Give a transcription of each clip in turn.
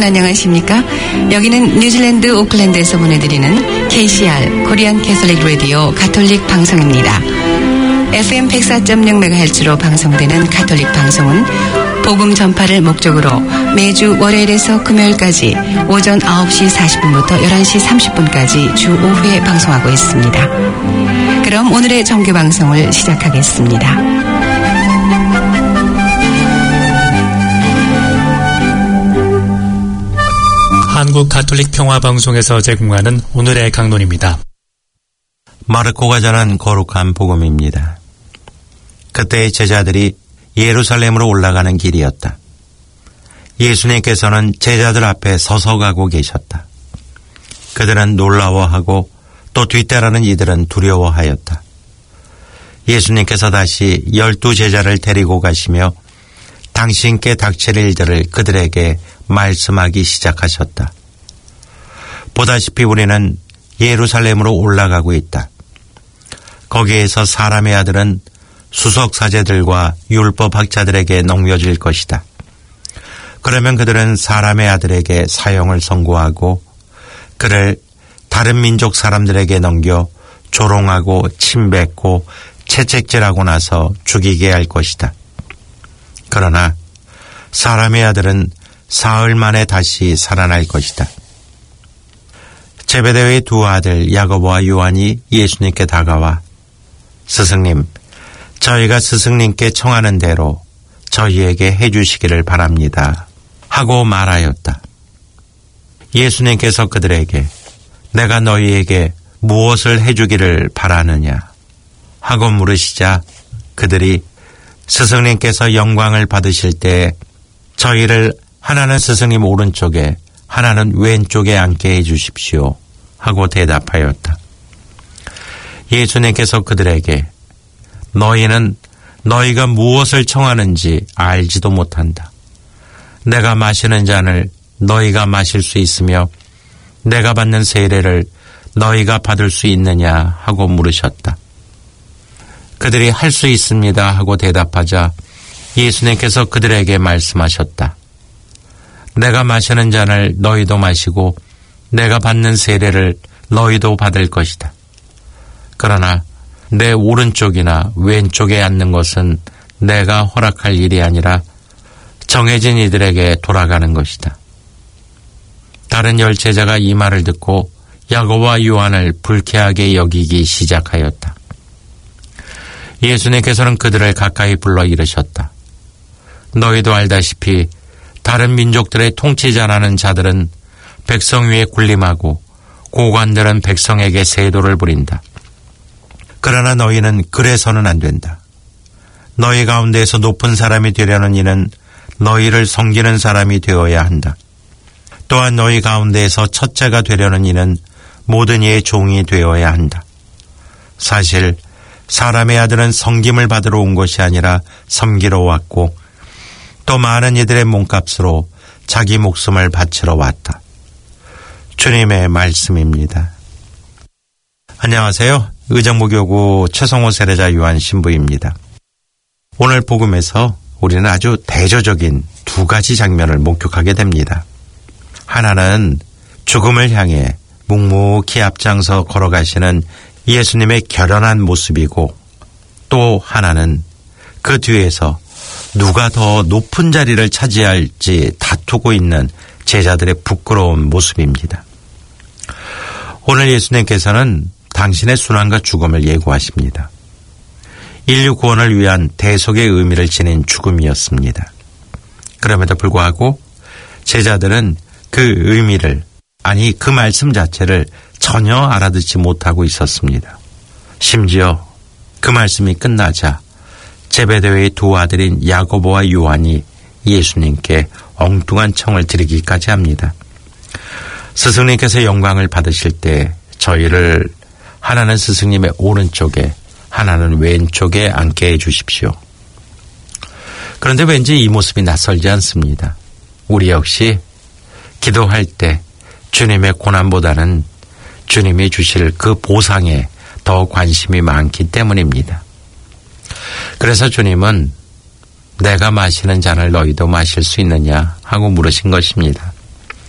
여러분 안녕하십니까? 여기는 뉴질랜드 오클랜드에서 보내드리는 KCR 코리안 캐톨릭 라디오 가톨릭 방송입니다. FM 104.0MHz로 방송되는 가톨릭 방송은 복음 전파를 목적으로 매주 월요일에서 금요일까지 오전 9시 40분부터 11시 30분까지 주 5회 방송하고 있습니다. 그럼 오늘의 정규 방송을 시작하겠습니다. 한국 가톨릭 평화방송에서 제공하는 오늘의 강론입니다. 마르코가 전한 거룩한 복음입니다. 그때의 제자들이 예루살렘으로 올라가는 길이었다. 예수님께서는 제자들 앞에 서서 가고 계셨다. 그들은 놀라워하고 또 뒤따르는 이들은 두려워하였다. 예수님께서 다시 12 제자를 데리고 가시며 당신께 닥칠 일들을 그들에게 말씀하기 시작하셨다. 보다시피 우리는 예루살렘으로 올라가고 있다. 거기에서 사람의 아들은 수석사제들과 율법학자들에게 넘겨질 것이다. 그러면 그들은 사람의 아들에게 사형을 선고하고 그를 다른 민족 사람들에게 넘겨 조롱하고 침뱉고 채찍질하고 나서 죽이게 할 것이다. 그러나 사람의 아들은 사흘 만에 다시 살아날 것이다. 제베데의 두 아들 야고보와 요한이 예수님께 다가와 스승님, 저희가 스승님께 청하는 대로 저희에게 해주시기를 바랍니다 하고 말하였다. 예수님께서 그들에게 내가 너희에게 무엇을 해주기를 바라느냐 하고 물으시자 그들이 스승님께서 영광을 받으실 때 저희를 하나는 스승님 오른쪽에 하나는 왼쪽에 앉게 해주십시오 하고 대답하였다. 예수님께서 그들에게 너희는 너희가 무엇을 청하는지 알지도 못한다. 내가 마시는 잔을 너희가 마실 수 있으며 내가 받는 세례를 너희가 받을 수 있느냐 하고 물으셨다. 그들이 할 수 있습니다 하고 대답하자 예수님께서 그들에게 말씀하셨다. 내가 마시는 잔을 너희도 마시고 내가 받는 세례를 너희도 받을 것이다. 그러나 내 오른쪽이나 왼쪽에 앉는 것은 내가 허락할 일이 아니라 정해진 이들에게 돌아가는 것이다. 다른 10 제자가 이 말을 듣고 야고보와 요한을 불쾌하게 여기기 시작하였다. 예수님께서는 그들을 가까이 불러 이르셨다. 너희도 알다시피 다른 민족들의 통치자라는 자들은 백성 위에 군림하고 고관들은 백성에게 세도를 부린다. 그러나 너희는 그래서는 안 된다. 너희 가운데에서 높은 사람이 되려는 이는 너희를 섬기는 사람이 되어야 한다. 또한 너희 가운데에서 첫째가 되려는 이는 모든 이의 종이 되어야 한다. 사실 사람의 아들은 섬김을 받으러 온 것이 아니라 섬기러 왔고 또 많은 이들의 몸값으로 자기 목숨을 바치러 왔다. 주님의 말씀입니다. 안녕하세요. 의정부교구 최성호 세례자 요한 신부입니다. 오늘 복음에서 우리는 아주 대조적인 두 가지 장면을 목격하게 됩니다. 하나는 죽음을 향해 묵묵히 앞장서 걸어가시는 예수님의 결연한 모습이고 또 하나는 그 뒤에서 누가 더 높은 자리를 차지할지 다투고 있는 제자들의 부끄러운 모습입니다. 오늘 예수님께서는 당신의 순환과 죽음을 예고하십니다. 인류 구원을 위한 대속의 의미를 지닌 죽음이었습니다. 그럼에도 불구하고 제자들은 그 의미를, 아니 그 말씀 자체를 전혀 알아듣지 못하고 있었습니다. 심지어 그 말씀이 끝나자 제베데의 두 아들인 야고보와 요한이 예수님께 엉뚱한 청을 드리기까지 합니다. 스승님께서 영광을 받으실 때 저희를 하나는 스승님의 오른쪽에 하나는 왼쪽에 앉게 해주십시오. 그런데 왠지 이 모습이 낯설지 않습니다. 우리 역시 기도할 때 주님의 고난보다는 주님이 주실 그 보상에 더 관심이 많기 때문입니다. 그래서 주님은 내가 마시는 잔을 너희도 마실 수 있느냐 하고 물으신 것입니다.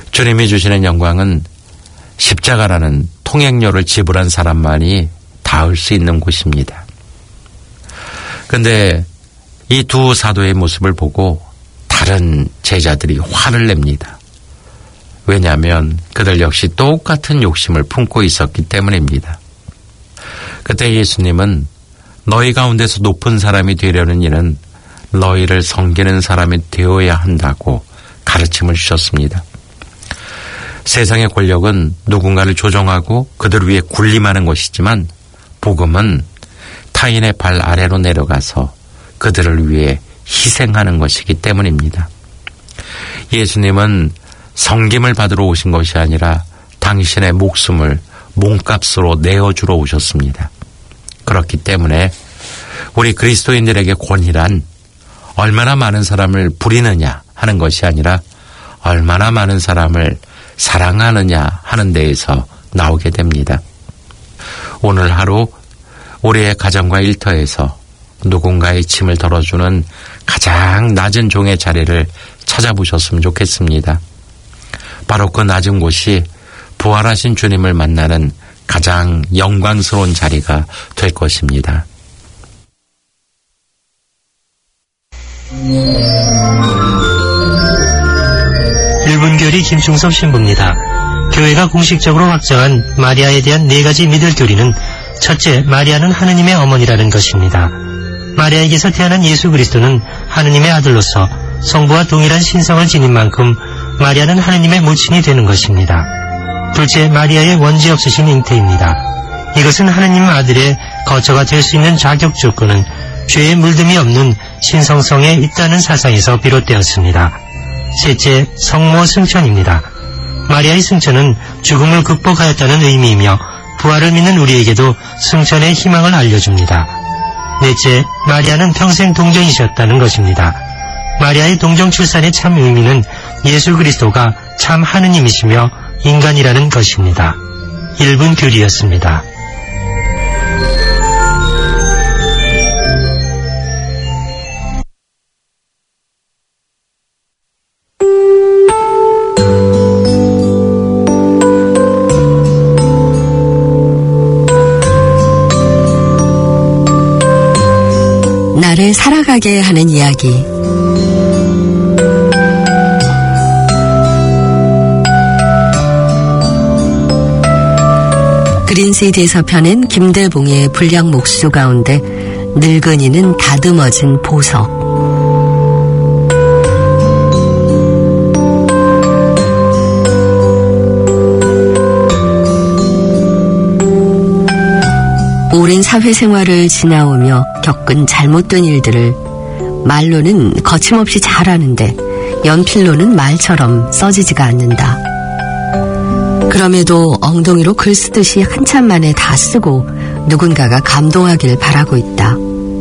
주님이 주시는 영광은 십자가라는 통행료를 지불한 사람만이 닿을 수 있는 곳입니다. 그런데 이 두 사도의 모습을 보고 다른 제자들이 화를 냅니다. 왜냐하면 그들 역시 똑같은 욕심을 품고 있었기 때문입니다. 그때 예수님은 너희 가운데서 높은 사람이 되려는 이는 너희를 섬기는 사람이 되어야 한다고 가르침을 주셨습니다. 세상의 권력은 누군가를 조종하고 그들 위에 군림하는 것이지만 복음은 타인의 발 아래로 내려가서 그들을 위해 희생하는 것이기 때문입니다. 예수님은 섬김을 받으러 오신 것이 아니라 당신의 목숨을 몸값으로 내어주러 오셨습니다. 그렇기 때문에 우리 그리스도인들에게 권위란 얼마나 많은 사람을 부리느냐 하는 것이 아니라 얼마나 많은 사람을 사랑하느냐 하는 데에서 나오게 됩니다. 오늘 하루 우리의 가정과 일터에서 누군가의 짐을 덜어주는 가장 낮은 종의 자리를 찾아보셨으면 좋겠습니다. 바로 그 낮은 곳이 부활하신 주님을 만나는 가장 영광스러운 자리가 될 것입니다. 일분교리 김충섭 신부입니다. 교회가 공식적으로 확정한 마리아에 대한 4가지 믿을 교리는 첫째, 마리아는 하느님의 어머니라는 것입니다. 마리아에게서 태어난 예수 그리스도는 하느님의 아들로서 성부와 동일한 신성을 지닌 만큼 마리아는 하느님의 모친이 되는 것입니다. 둘째, 마리아의 원죄 없으신 잉태입니다. 이것은 하느님 아들의 거처가 될 수 있는 자격 조건은 죄의 물듦이 없는 신성성에 있다는 사상에서 비롯되었습니다. 셋째, 성모 승천입니다. 마리아의 승천은 죽음을 극복하였다는 의미이며 부활을 믿는 우리에게도 승천의 희망을 알려줍니다. 넷째, 마리아는 평생 동정이셨다는 것입니다. 마리아의 동정 출산의 참 의미는 예수 그리스도가 참 하느님이시며 인간이라는 것입니다. 1분 교리였습니다. 나를 살아가게 하는 이야기. 그린시드에서 펴낸 김대봉의 불량 목수 가운데 늙은이는 다듬어진 보석. 오랜 사회생활을 지나오며 겪은 잘못된 일들을 말로는 거침없이 잘하는데 연필로는 말처럼 써지지가 않는다. 그럼에도 엉덩이로 글 쓰듯이 한참 만에 다 쓰고 누군가가 감동하길 바라고 있다.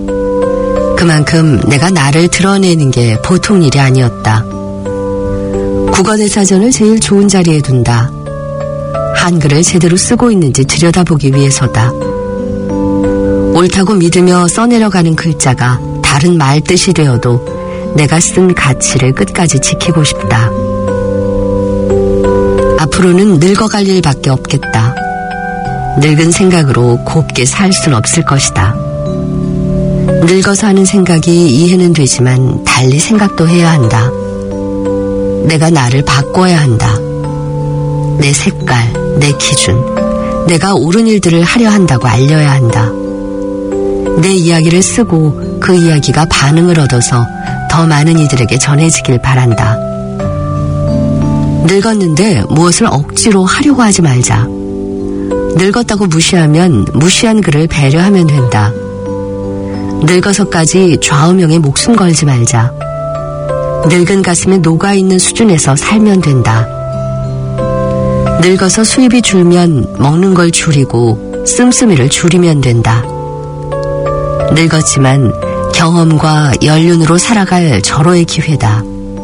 그만큼 내가 나를 드러내는 게 보통 일이 아니었다. 국어대사전을 제일 좋은 자리에 둔다. 한글을 제대로 쓰고 있는지 들여다보기 위해서다. 옳다고 믿으며 써내려가는 글자가 다른 말 뜻이 되어도 내가 쓴 가치를 끝까지 지키고 싶다. 앞으로는 늙어갈 일밖에 없겠다. 늙은 생각으로 곱게 살 순 없을 것이다. 늙어서 하는 생각이 이해는 되지만 달리 생각도 해야 한다. 내가 나를 바꿔야 한다. 내 색깔, 내 기준, 내가 옳은 일들을 하려 한다고 알려야 한다. 내 이야기를 쓰고 그 이야기가 반응을 얻어서 더 많은 이들에게 전해지길 바란다. 늙었는데 무엇을 억지로 하려고 하지 말자. 늙었다고 무시하면 무시한 그를 배려하면 된다. 늙어서까지 좌우명에 목숨 걸지 말자. 늙은 가슴에 녹아있는 수준에서 살면 된다. 늙어서 수입이 줄면 먹는 걸 줄이고 씀씀이를 줄이면 된다. 늙었지만 경험과 연륜으로 살아갈 절호의 기회다.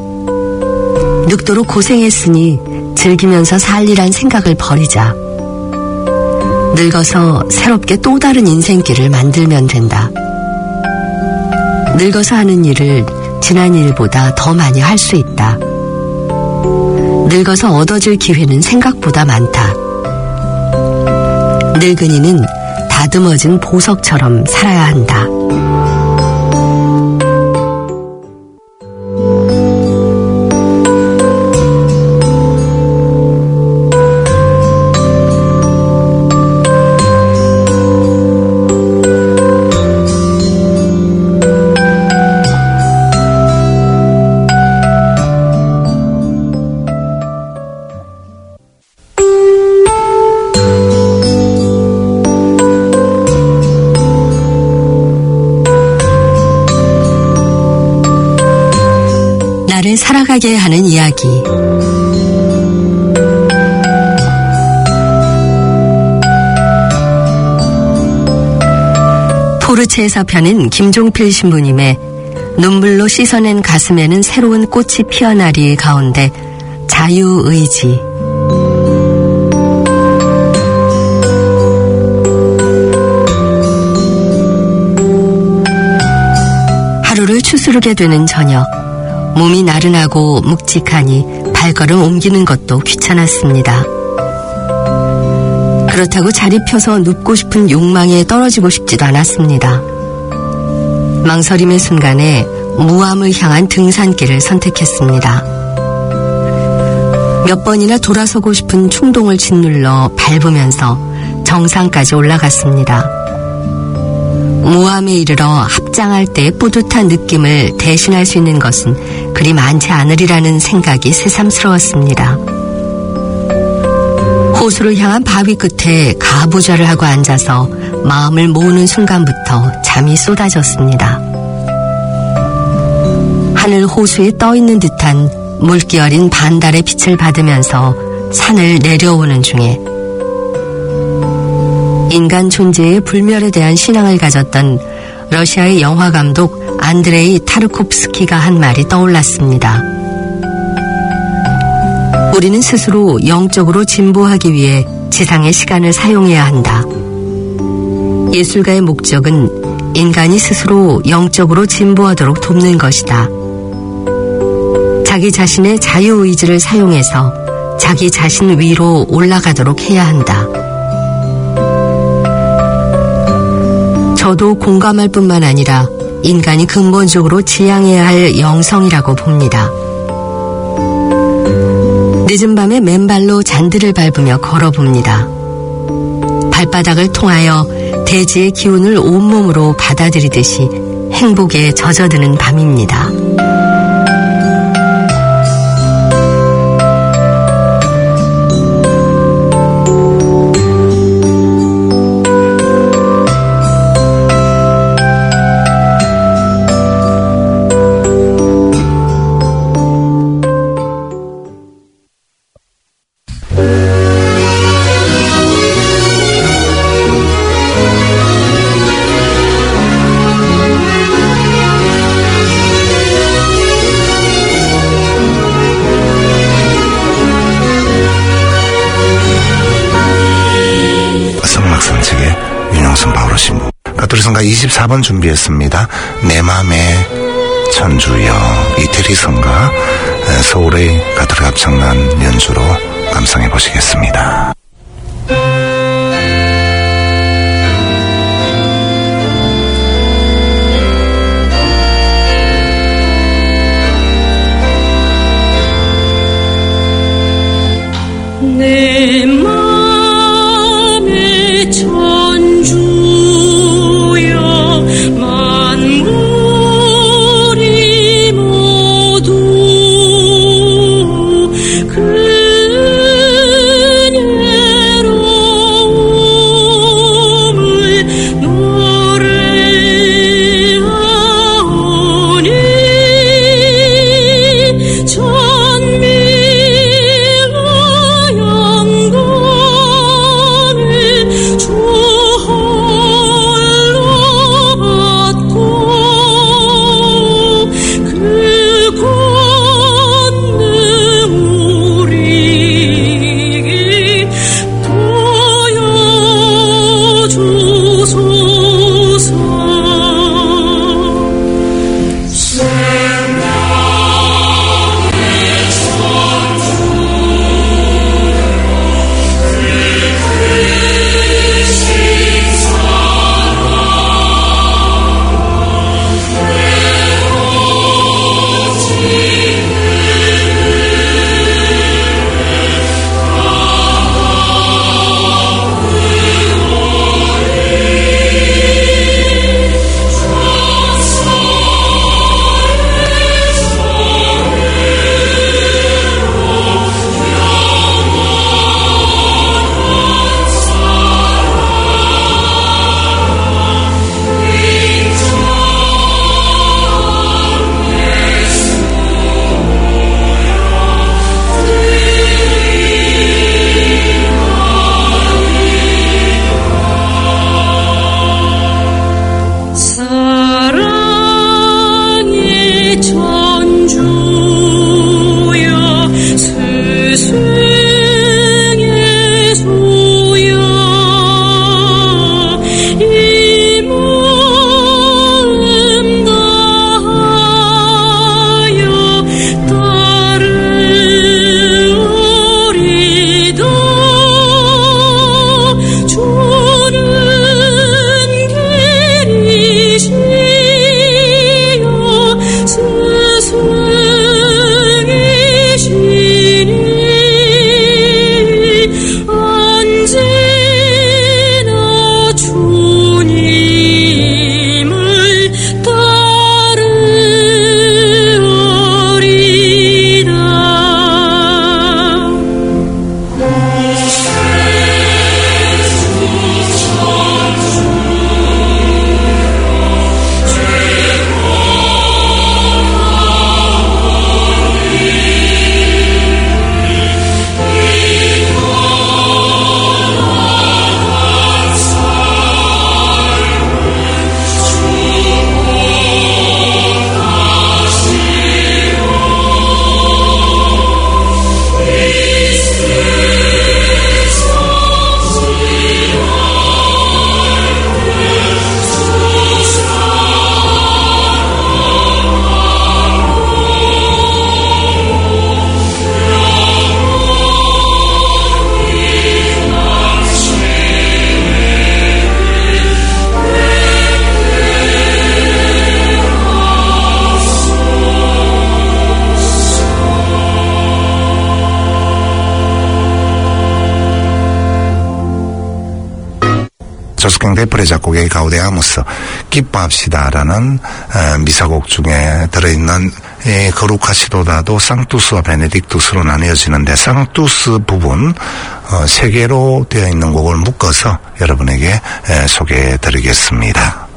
늙도록 고생했으니 즐기면서 살리란 생각을 버리자. 늙어서 새롭게 또 다른 인생길을 만들면 된다. 늙어서 하는 일을 지난 일보다 더 많이 할 수 있다. 늙어서 얻어질 기회는 생각보다 많다. 늙은이는 다듬어진 보석처럼 살아야 한다. 나를 살아가게 하는 이야기. 포르체에서 펴낸 김종필 신부님의 눈물로 씻어낸 가슴에는 새로운 꽃이 피어나리 가운데 자유의지. 하루를 추스르게 되는 저녁. 몸이 나른하고 묵직하니 발걸음 옮기는 것도 귀찮았습니다. 그렇다고 자리 펴서 눕고 싶은 욕망에 떨어지고 싶지도 않았습니다. 망설임의 순간에 무암을 향한 등산길을 선택했습니다. 몇 번이나 돌아서고 싶은 충동을 짓눌러 밟으면서 정상까지 올라갔습니다. 무암에 이르러 합장할 때 뿌듯한 느낌을 대신할 수 있는 것은 그리 많지 않으리라는 생각이 새삼스러웠습니다. 호수를 향한 바위 끝에 가부좌를 하고 앉아서 마음을 모으는 순간부터 잠이 쏟아졌습니다. 하늘 호수에 떠있는 듯한 물기 어린 반달의 빛을 받으면서 산을 내려오는 중에 인간 존재의 불멸에 대한 신앙을 가졌던 러시아의 영화감독 안드레이 타르코프스키가 한 말이 떠올랐습니다. 우리는 스스로 영적으로 진보하기 위해 지상의 시간을 사용해야 한다. 예술가의 목적은 인간이 스스로 영적으로 진보하도록 돕는 것이다. 자기 자신의 자유의지를 사용해서 자기 자신 위로 올라가도록 해야 한다. 저도 공감할 뿐만 아니라 인간이 근본적으로 지향해야 할 영성이라고 봅니다. 늦은 밤에 맨발로 잔디를 밟으며 걸어봅니다. 발바닥을 통하여 대지의 기운을 온몸으로 받아들이듯이 행복에 젖어드는 밤입니다. 가톨릭성가 24번 준비했습니다. 내 맘의 천주여. 이태리 성가 서울의 가톨릭 합창단 연주로 감상해 보시겠습니다. 내 맘의 천주 그녀의 조숙경 대프레 작곡의 가우데아무스 기뻐합시다라는 미사곡 중에 들어있는 거룩하 시도다도 상투스와 베네딕투스로 나뉘어지는데 상투스 부분 3개로 되어 있는 곡을 묶어서 여러분에게 소개해드리겠습니다.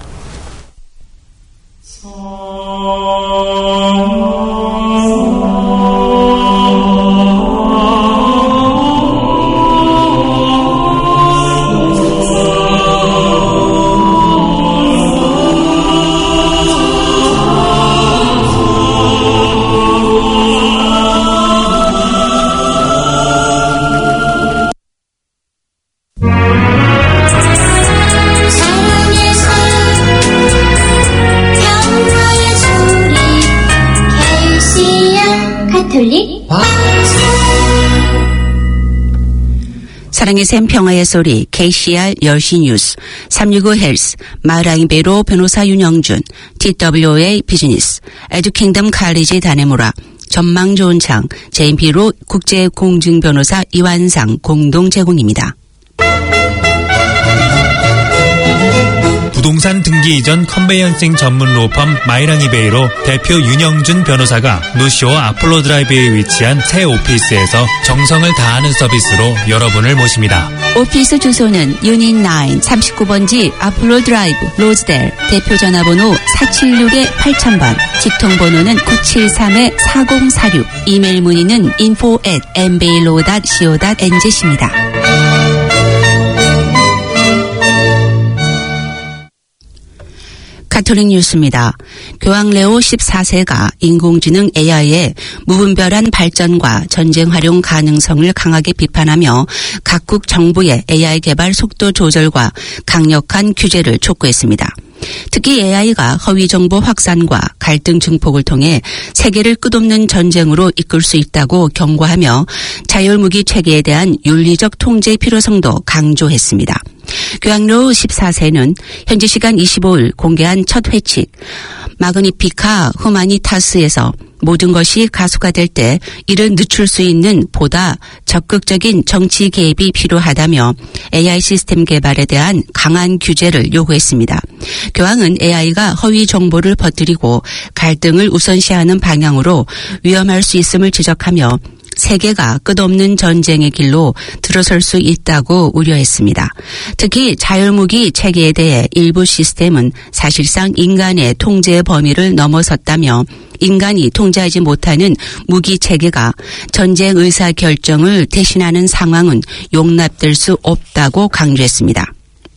사랑의 샘 평화의 소리 KCR 10시 뉴스 365헬스 마을아이베로 변호사 윤영준 TWA 비즈니스 에듀킹덤 칼리지 다네모라 전망 좋은 창 JMP로 국제공증변호사 이완상 공동 제공입니다. 부동산 등기 이전 컨베이언싱 전문 로펌 마이랑이베이로 대표 윤영준 변호사가 노쇼 아폴로 드라이브에 위치한 새 오피스에서 정성을 다하는 서비스로 여러분을 모십니다. 오피스 주소는 유닛 9 39번지 아폴로 드라이브 로즈델 대표 전화번호 476-8000번 직통번호는 973-4046 이메일 문의는 info@mbailo.co.nz입니다. 가톨릭 뉴스입니다. 교황 레오 14세가 인공지능 AI의 무분별한 발전과 전쟁 활용 가능성을 강하게 비판하며 각국 정부의 AI 개발 속도 조절과 강력한 규제를 촉구했습니다. 특히 AI가 허위 정보 확산과 갈등 증폭을 통해 세계를 끝없는 전쟁으로 이끌 수 있다고 경고하며 자율무기 체계에 대한 윤리적 통제의 필요성도 강조했습니다. 교황 레오 14세는 현지 시간 25일 공개한 첫 회칙 마그니피카 후마니타스에서 모든 것이 가속화될 때 이를 늦출 수 있는 보다 적극적인 정치 개입이 필요하다며 AI 시스템 개발에 대한 강한 규제를 요구했습니다. 교황은 AI가 허위 정보를 퍼뜨리고 갈등을 우선시하는 방향으로 위험할 수 있음을 지적하며 세계가 끝없는 전쟁의 길로 들어설 수 있다고 우려했습니다. 특히 자율무기 체계에 대해 일부 시스템은 사실상 인간의 통제 범위를 넘어섰다며 인간이 통제하지 못하는 무기 체계가 전쟁 의사결정을 대신하는 상황은 용납될 수 없다고 강조했습니다.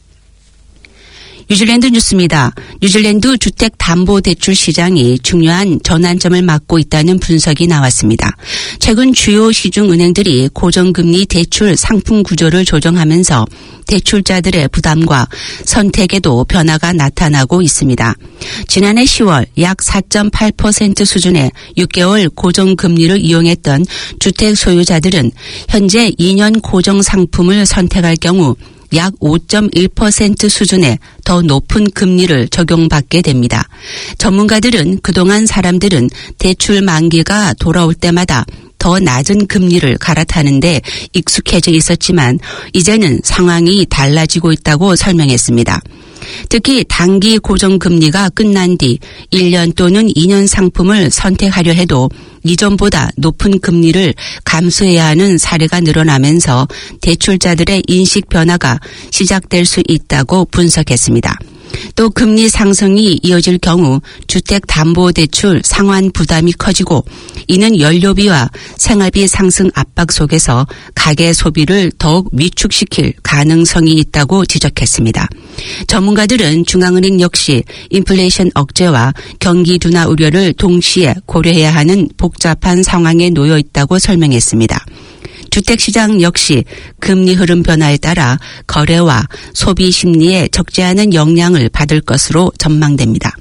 뉴질랜드 뉴스입니다. 뉴질랜드 주택담보대출 시장이 중요한 전환점을 맞고 있다는 분석이 나왔습니다. 최근 주요 시중은행들이 고정금리 대출 상품 구조를 조정하면서 대출자들의 부담과 선택에도 변화가 나타나고 있습니다. 지난해 10월 약 4.8% 수준의 6개월 고정금리를 이용했던 주택 소유자들은 현재 2년 고정 상품을 선택할 경우 약 5.1% 수준의 더 높은 금리를 적용받게 됩니다. 전문가들은 그동안 사람들은 대출 만기가 돌아올 때마다 더 낮은 금리를 갈아타는데 익숙해져 있었지만 이제는 상황이 달라지고 있다고 설명했습니다. 특히 단기 고정금리가 끝난 뒤 1년 또는 2년 상품을 선택하려 해도 이전보다 높은 금리를 감수해야 하는 사례가 늘어나면서 대출자들의 인식 변화가 시작될 수 있다고 분석했습니다. 또 금리 상승이 이어질 경우 주택담보대출 상환 부담이 커지고 이는 연료비와 생활비 상승 압박 속에서 가계 소비를 더욱 위축시킬 가능성이 있다고 지적했습니다. 전문가들은 중앙은행 역시 인플레이션 억제와 경기 둔화 우려를 동시에 고려해야 하는 복잡한 상황에 놓여 있다고 설명했습니다. 주택시장 역시 금리 흐름 변화에 따라 거래와 소비 심리에 적지 않은 영향을 받을 것으로 전망됩니다.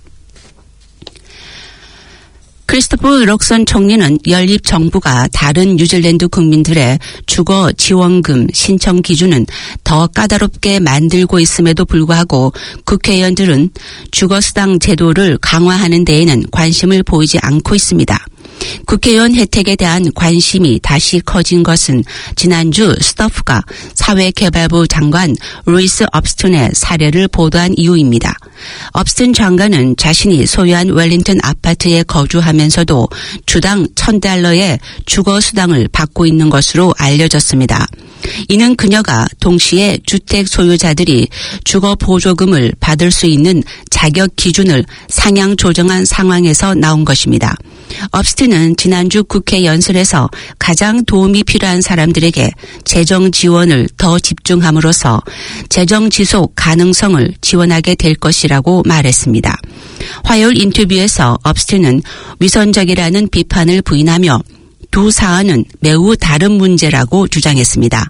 크리스토프 럭선 총리는 연립 정부가 다른 뉴질랜드 국민들의 주거 지원금 신청 기준은 더 까다롭게 만들고 있음에도 불구하고 국회의원들은 주거수당 제도를 강화하는 데에는 관심을 보이지 않고 있습니다. 국회의원 혜택에 대한 관심이 다시 커진 것은 지난주 스토프가 사회개발부 장관 루이스 업스튼의 사례를 보도한 이유입니다. 업스튼 장관은 자신이 소유한 웰링턴 아파트에 거주하면서도 주당 $1,000의 주거수당을 받고 있는 것으로 알려졌습니다. 이는 그녀가 동시에 주택 소유자들이 주거 보조금을 받을 수 있는 자격 기준을 상향 조정한 상황에서 나온 것입니다. 업스틴은 지난주 국회 연설에서 가장 도움이 필요한 사람들에게 재정 지원을 더 집중함으로써 재정 지속 가능성을 지원하게 될 것이라고 말했습니다. 화요일 인터뷰에서 업스틴은 위선적이라는 비판을 부인하며 두 사안은 매우 다른 문제라고 주장했습니다.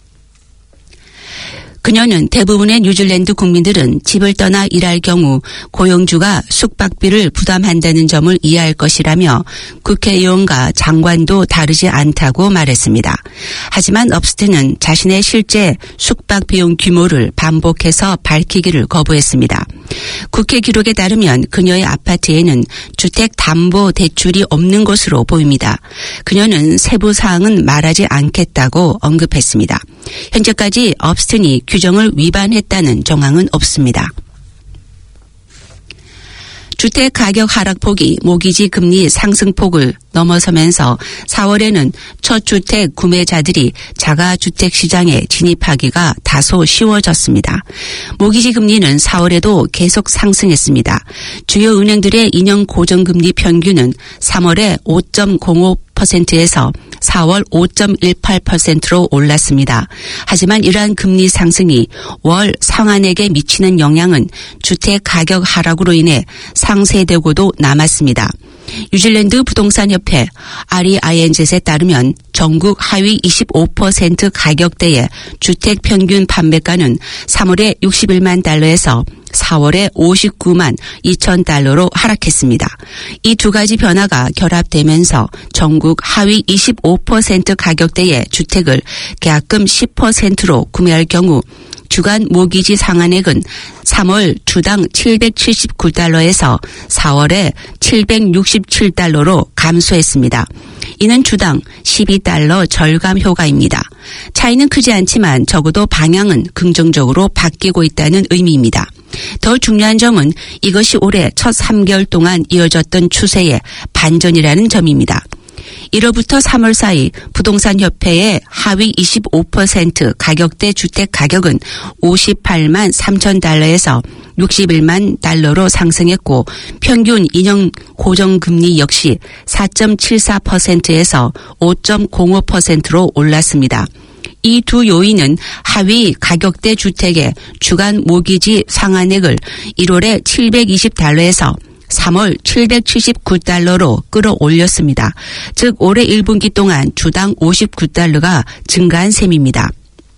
그녀는 대부분의 뉴질랜드 국민들은 집을 떠나 일할 경우 고용주가 숙박비를 부담한다는 점을 이해할 것이라며 국회의원과 장관도 다르지 않다고 말했습니다. 하지만 업스틴은 자신의 실제 숙박 비용 규모를 반복해서 밝히기를 거부했습니다. 국회 기록에 따르면 그녀의 아파트에는 주택담보대출이 없는 것으로 보입니다. 그녀는 세부 사항은 말하지 않겠다고 언급했습니다. 현재까지 업스틴이 규정을 위반했다는 정황은 없습니다. 주택 가격 하락폭이 모기지 금리 상승폭을 넘어서면서 4월에는 첫 주택 구매자들이 자가주택 시장에 진입하기가 다소 쉬워졌습니다. 모기지 금리는 4월에도 계속 상승했습니다. 주요 은행들의 2년 고정금리 평균은 3월에 5.05%에서 4월 5.18%로 올랐습니다. 하지만 이러한 금리 상승이 월 상환액에 미치는 영향은 주택 가격 하락으로 인해 상쇄되고도 남았습니다. 뉴질랜드 부동산협회 REINZ에 따르면 전국 하위 25% 가격대의 주택 평균 판매가는 3월에 61만 달러에서 4월에 59만 2천 달러로 하락했습니다. 이 두 가지 변화가 결합되면서 전국 하위 25% 가격대의 주택을 계약금 10%로 구매할 경우 주간 모기지 상환액은 3월 주당 $779에서 4월에 $767로 감소했습니다. 이는 주당 $12 절감 효과입니다. 차이는 크지 않지만 적어도 방향은 긍정적으로 바뀌고 있다는 의미입니다. 더 중요한 점은 이것이 올해 첫 3개월 동안 이어졌던 추세의 반전이라는 점입니다. 1월부터 3월 사이 부동산협회의 하위 25% 가격대 주택 가격은 58만 3천 달러에서 61만 달러로 상승했고 평균 2년 고정금리 역시 4.74%에서 5.05%로 올랐습니다. 이 두 요인은 하위 가격대 주택의 주간 모기지 상환액을 1월에 $720에서 3월 $779로 끌어올렸습니다. 즉 올해 1분기 동안 주당 $59가 증가한 셈입니다.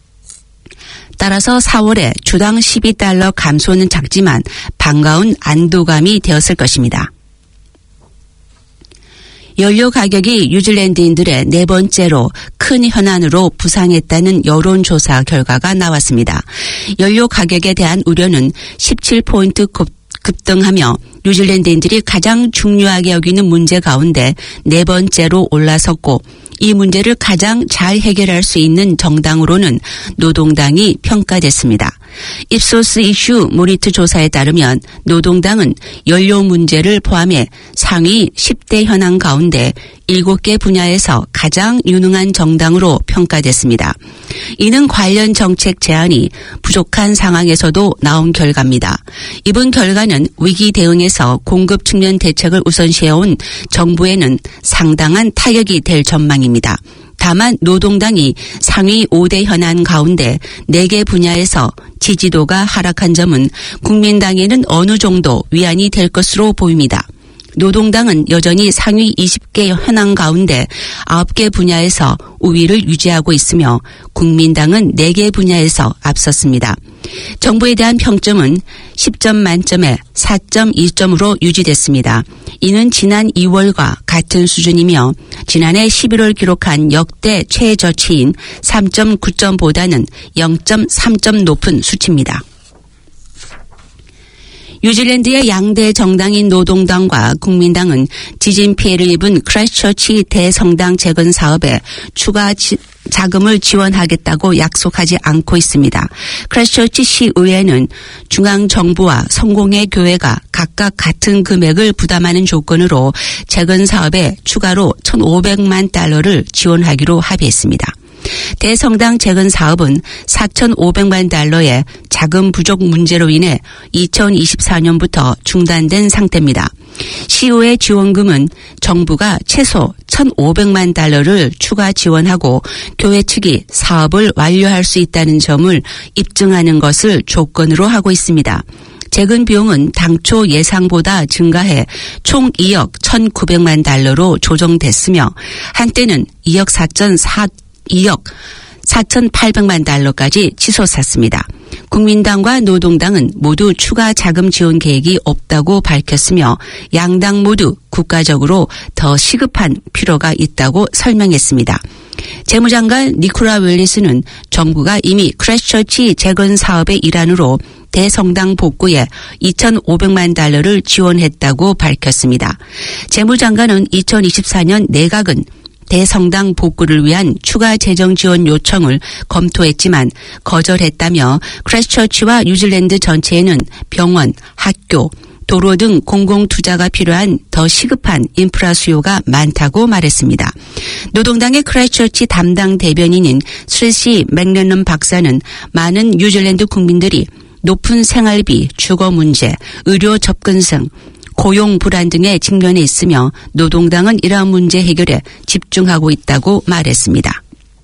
따라서 4월에 주당 $12 감소는 작지만 반가운 안도감이 되었을 것입니다. 연료 가격이 뉴질랜드인들의 네 번째로 큰 현안으로 부상했다는 여론조사 결과가 나왔습니다. 연료 가격에 대한 우려는 17포인트 급등하며 뉴질랜드인들이 가장 중요하게 여기는 문제 가운데 네 번째로 올라섰고 이 문제를 가장 잘 해결할 수 있는 정당으로는 노동당이 평가됐습니다. 입소스 이슈 모니터 조사에 따르면 노동당은 연료 문제를 포함해 상위 10대 현안 가운데 7개 분야에서 가장 유능한 정당으로 평가됐습니다. 이는 관련 정책 제안이 부족한 상황에서도 나온 결과입니다. 이번 결과는 위기 대응에서 공급 측면 대책을 우선시해온 정부에는 상당한 타격이 될 전망입니다. 다만 노동당이 상위 5대 현안 가운데 4개 분야에서 지지도가 하락한 점은 국민당에는 어느 정도 위안이 될 것으로 보입니다. 노동당은 여전히 상위 20개 현안 가운데 9개 분야에서 우위를 유지하고 있으며 국민당은 4개 분야에서 앞섰습니다. 정부에 대한 평점은 10점 만점에 4.2점으로 유지됐습니다. 이는 지난 2월과 같은 수준이며 지난해 11월 기록한 역대 최저치인 3.9점보다는 0.3점 높은 수치입니다. 뉴질랜드의 양대 정당인 노동당과 국민당은 지진 피해를 입은 크라이스처치 대성당 재건 사업에 추가 자금을 지원하겠다고 약속하지 않고 있습니다. 크라이스처치 시의회는 중앙정부와 성공회 교회가 각각 같은 금액을 부담하는 조건으로 재건 사업에 추가로 1,500만 달러를 지원하기로 합의했습니다. 대성당 재건 사업은 4,500만 달러의 자금 부족 문제로 인해 2024년부터 중단된 상태입니다. 시의회 지원금은 정부가 최소 1,500만 달러를 추가 지원하고 교회 측이 사업을 완료할 수 있다는 점을 입증하는 것을 조건으로 하고 있습니다. 재건 비용은 당초 예상보다 증가해 총 2억 1,900만 달러로 조정됐으며 한때는 2억 4,800만 달러까지 치솟았습니다. 국민당과 노동당은 모두 추가 자금 지원 계획이 없다고 밝혔으며 양당 모두 국가적으로 더 시급한 필요가 있다고 설명했습니다. 재무장관 니콜라 웰리스는 정부가 이미 크라이스처치 재건 사업의 일환으로 대성당 복구에 2,500만 달러를 지원했다고 밝혔습니다. 재무장관은 2024년 내각은 대성당 복구를 위한 추가 재정 지원 요청을 검토했지만 거절했다며 크라이스처치와 뉴질랜드 전체에는 병원, 학교, 도로 등 공공투자가 필요한 더 시급한 인프라 수요가 많다고 말했습니다. 노동당의 크라이스처치 담당 대변인인 트레시 맥렐런 박사는 많은 뉴질랜드 국민들이 높은 생활비, 주거 문제, 의료 접근성, 고용 불안 등에 직면해 있으며 노동당은 이러한 문제 해결에 집중하고 있다고 말했습니다.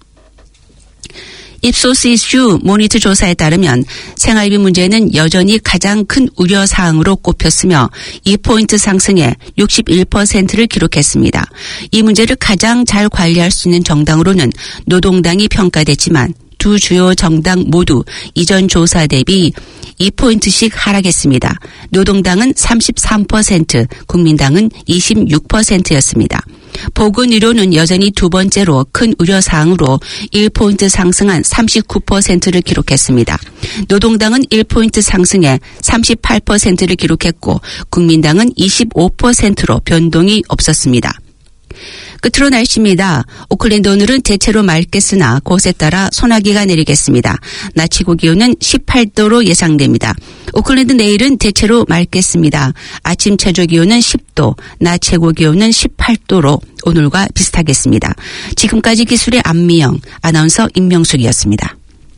입소스 이슈 모니터 조사에 따르면 생활비 문제는 여전히 가장 큰 우려사항으로 꼽혔으며 2포인트 상승해 61%를 기록했습니다. 이 문제를 가장 잘 관리할 수 있는 정당으로는 노동당이 평가됐지만 두 주요 정당 모두 이전 조사 대비 2포인트씩 하락했습니다. 노동당은 33%, 국민당은 26%였습니다. 보건의료는 여전히 두 번째로 큰 우려사항으로 1포인트 상승한 39%를 기록했습니다. 노동당은 1포인트 상승해 38%를 기록했고 국민당은 25%로 변동이 없었습니다. 끝으로 날씨입니다. 오클랜드 오늘은 대체로 맑겠으나 곳에 따라 소나기가 내리겠습니다. 낮 최고 기온은 18도로 예상됩니다. 오클랜드 내일은 대체로 맑겠습니다. 아침 최저 기온은 10도, 낮 최고 기온은 18도로 오늘과 비슷하겠습니다. 지금까지 기술의 안미영, 아나운서 임명숙이었습니다.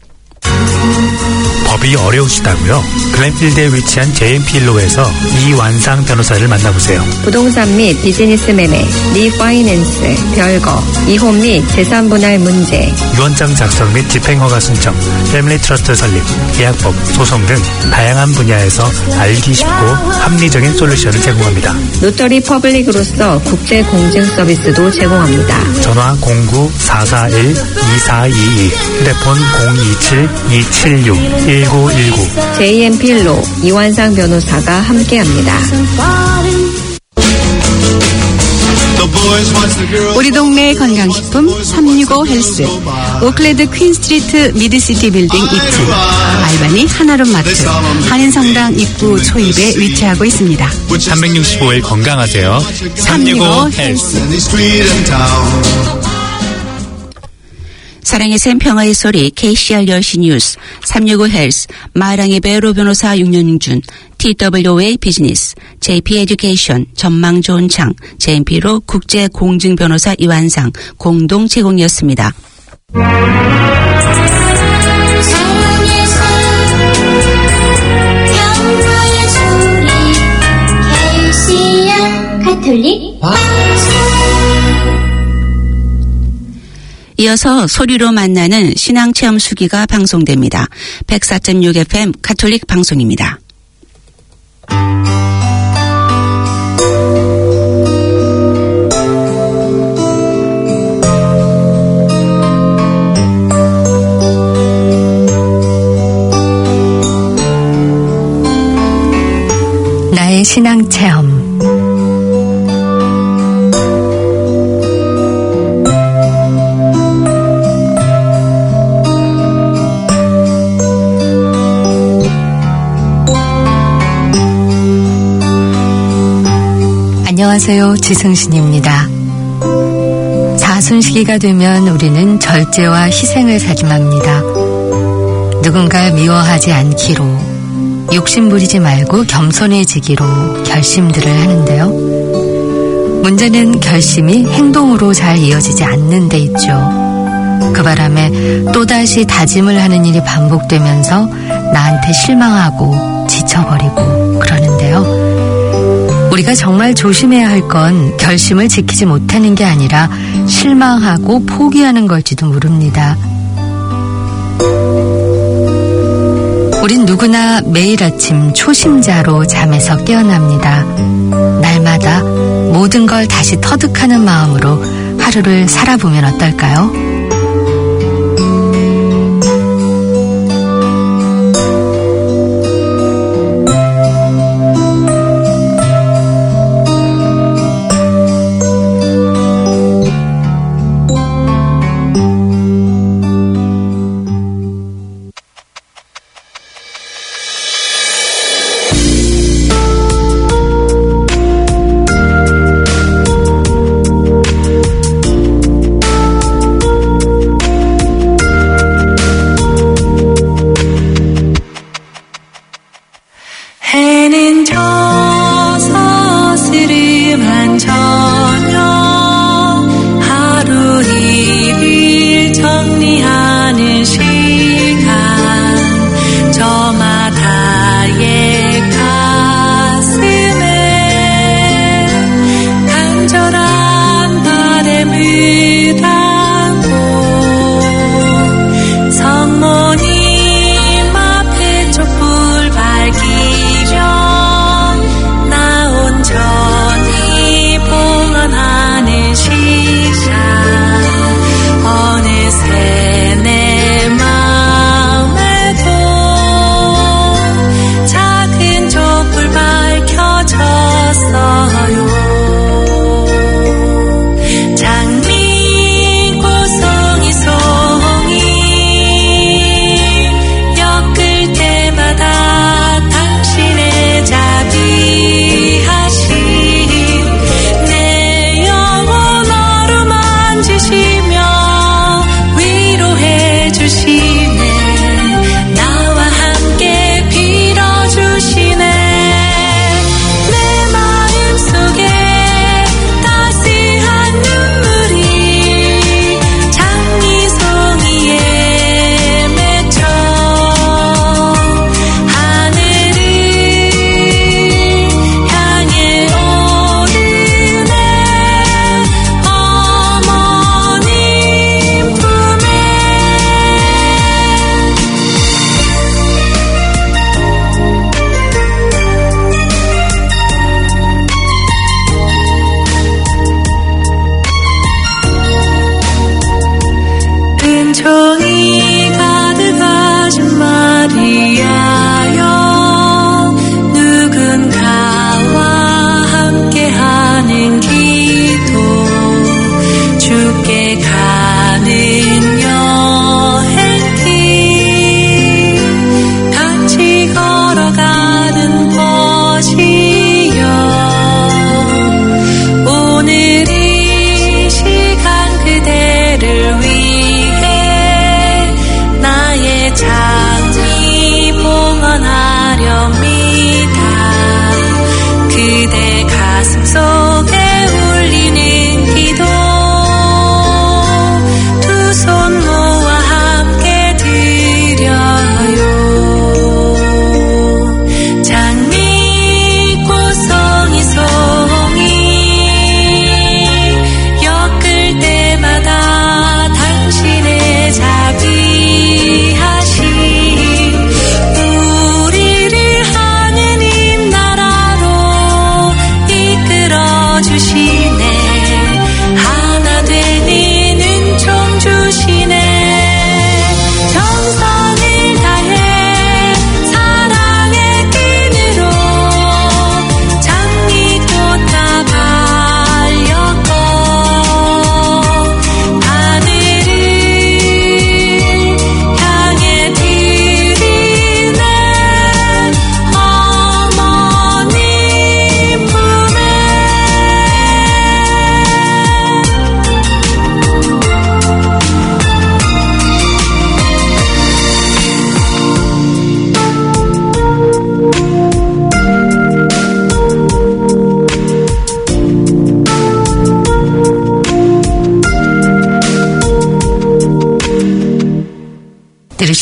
법이 어려우시다고요? 글렌필드에 위치한 JMP일로에서 이완상 변호사를 만나보세요. 부동산 및 비즈니스 매매, 리파이낸스, 별거, 이혼 및 재산 분할 문제, 유언장 작성 및 집행허가 신청, 패밀리 트러스트 설립, 계약법, 소송 등 다양한 분야에서 알기 쉽고 합리적인 솔루션을 제공합니다. 노터리 퍼블릭으로서 국제 공증 서비스도 제공합니다. 전화 09-441-2422, 휴대폰 027-276-1919. JMP로 이완상 변호사가 함께합니다. 우리 동네 건강식품 365 헬스, 오클랜드 퀸스트리트 미드시티 빌딩 입구, 알바니 하나룸 마트, 한인성당 입구 초입에 위치하고 있습니다. 365일 건강하세요. 365 헬스. 사랑의 샘 평화의 소리 KCR 10시 뉴스 365 헬스 마랑의 배로 변호사 6년준 TWA 비즈니스 JP 에듀케이션 전망 좋은 창 JMP로 국제 공증 변호사 이완상 공동 제공이었습니다. 가톨릭 이어서 소리로 만나는 신앙체험 수기가 방송됩니다. 104.6 FM 가톨릭 방송입니다. 나의 신앙체험 안녕하세요. 지승신입니다. 사순시기가 되면 우리는 절제와 희생을 다짐합니다. 누군가를 미워하지 않기로, 욕심부리지 말고 겸손해지기로 결심들을 하는데요. 문제는 결심이 행동으로 잘 이어지지 않는 데 있죠. 그 바람에 또다시 다짐을 하는 일이 반복되면서 나한테 실망하고 지쳐버리고 그러는데요. 우리가 정말 조심해야 할 건 결심을 지키지 못하는 게 아니라 실망하고 포기하는 걸지도 모릅니다. 우린 누구나 매일 아침 초심자로 잠에서 깨어납니다. 날마다 모든 걸 다시 터득하는 마음으로 하루를 살아보면 어떨까요?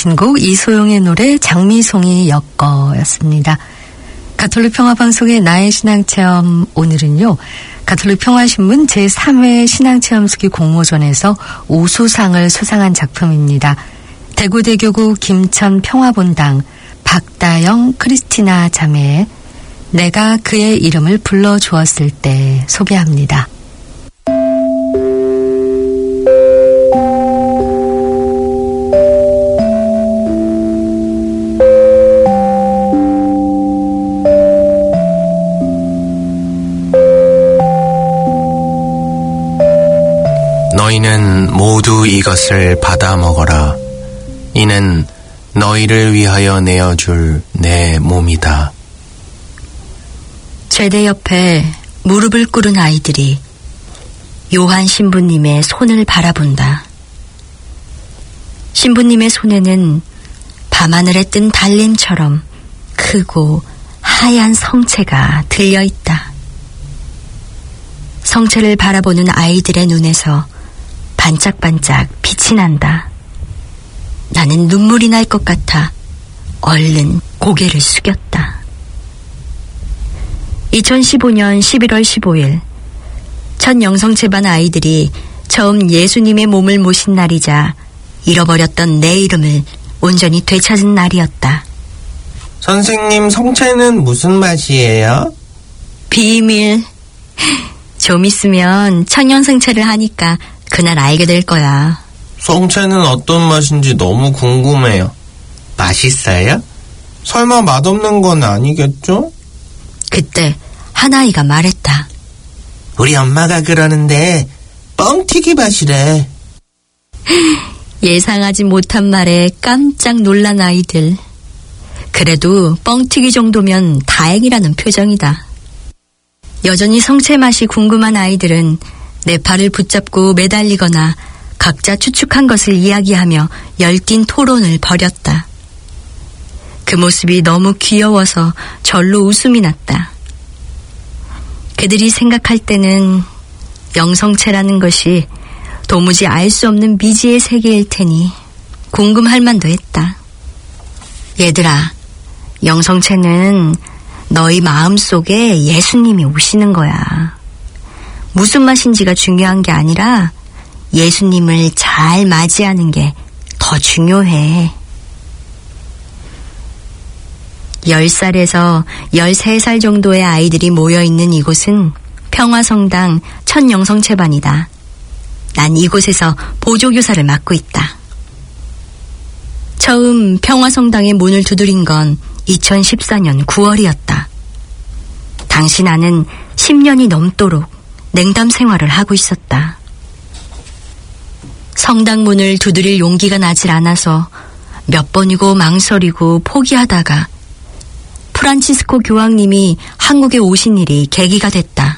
들으신 곡 이소영의 노래 장미송이 엮어였습니다. 가톨릭 평화방송의 나의 신앙체험, 오늘은요, 가톨릭 평화신문 제3회 신앙체험수기 공모전에서 우수상을 수상한 작품입니다. 대구대교구 김천평화본당 박다영 크리스티나 자매의 내가 그의 이름을 불러주었을 때 소개합니다. 너희는 모두 이것을 받아 먹어라. 이는 너희를 위하여 내어줄 내 몸이다. 제대 옆에 무릎을 꿇은 아이들이 요한 신부님의 손을 바라본다. 신부님의 손에는 밤하늘에 뜬 달림처럼 크고 하얀 성체가 들려있다. 성체를 바라보는 아이들의 눈에서 반짝반짝 빛이 난다. 나는 눈물이 날 것 같아 얼른 고개를 숙였다. 2015년 11월 15일 첫 영성체반 아이들이 처음 예수님의 몸을 모신 날이자 잃어버렸던 내 이름을 온전히 되찾은 날이었다. 선생님, 성체는 무슨 맛이에요? 비밀. 좀 있으면 천연성체를 하니까 그날 알게 될 거야. 성체는 어떤 맛인지 너무 궁금해요. 맛있어요? 설마 맛없는 건 아니겠죠? 그때 한 아이가 말했다. 우리 엄마가 그러는데 뻥튀기 맛이래. 예상하지 못한 말에 깜짝 놀란 아이들. 그래도 뻥튀기 정도면 다행이라는 표정이다. 여전히 성체 맛이 궁금한 아이들은 내 팔을 붙잡고 매달리거나 각자 추측한 것을 이야기하며 얽힌 토론을 벌였다. 그 모습이 너무 귀여워서 절로 웃음이 났다. 그들이 생각할 때는 영성체라는 것이 도무지 알 수 없는 미지의 세계일 테니 궁금할 만도 했다. 얘들아, 영성체는 너희 마음속에 예수님이 오시는 거야. 무슨 맛인지가 중요한 게 아니라 예수님을 잘 맞이하는 게 더 중요해. 10살에서 13살 정도의 아이들이 모여있는 이곳은 평화성당 첫 영성체반이다. 난 이곳에서 보조교사를 맡고 있다. 처음 평화성당의 문을 두드린 건 2014년 9월이었다. 당시 나는 10년이 넘도록 냉담 생활을 하고 있었다. 성당 문을 두드릴 용기가 나질 않아서 몇 번이고 망설이고 포기하다가 프란치스코 교황님이 한국에 오신 일이 계기가 됐다.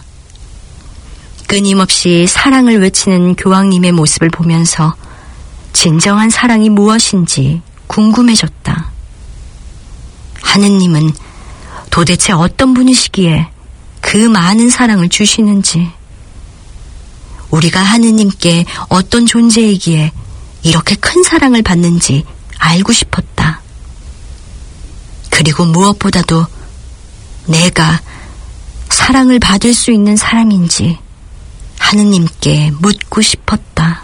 끊임없이 사랑을 외치는 교황님의 모습을 보면서 진정한 사랑이 무엇인지 궁금해졌다. 하느님은 도대체 어떤 분이시기에 그 많은 사랑을 주시는지, 우리가 하느님께 어떤 존재이기에 이렇게 큰 사랑을 받는지 알고 싶었다. 그리고 무엇보다도 내가 사랑을 받을 수 있는 사람인지 하느님께 묻고 싶었다.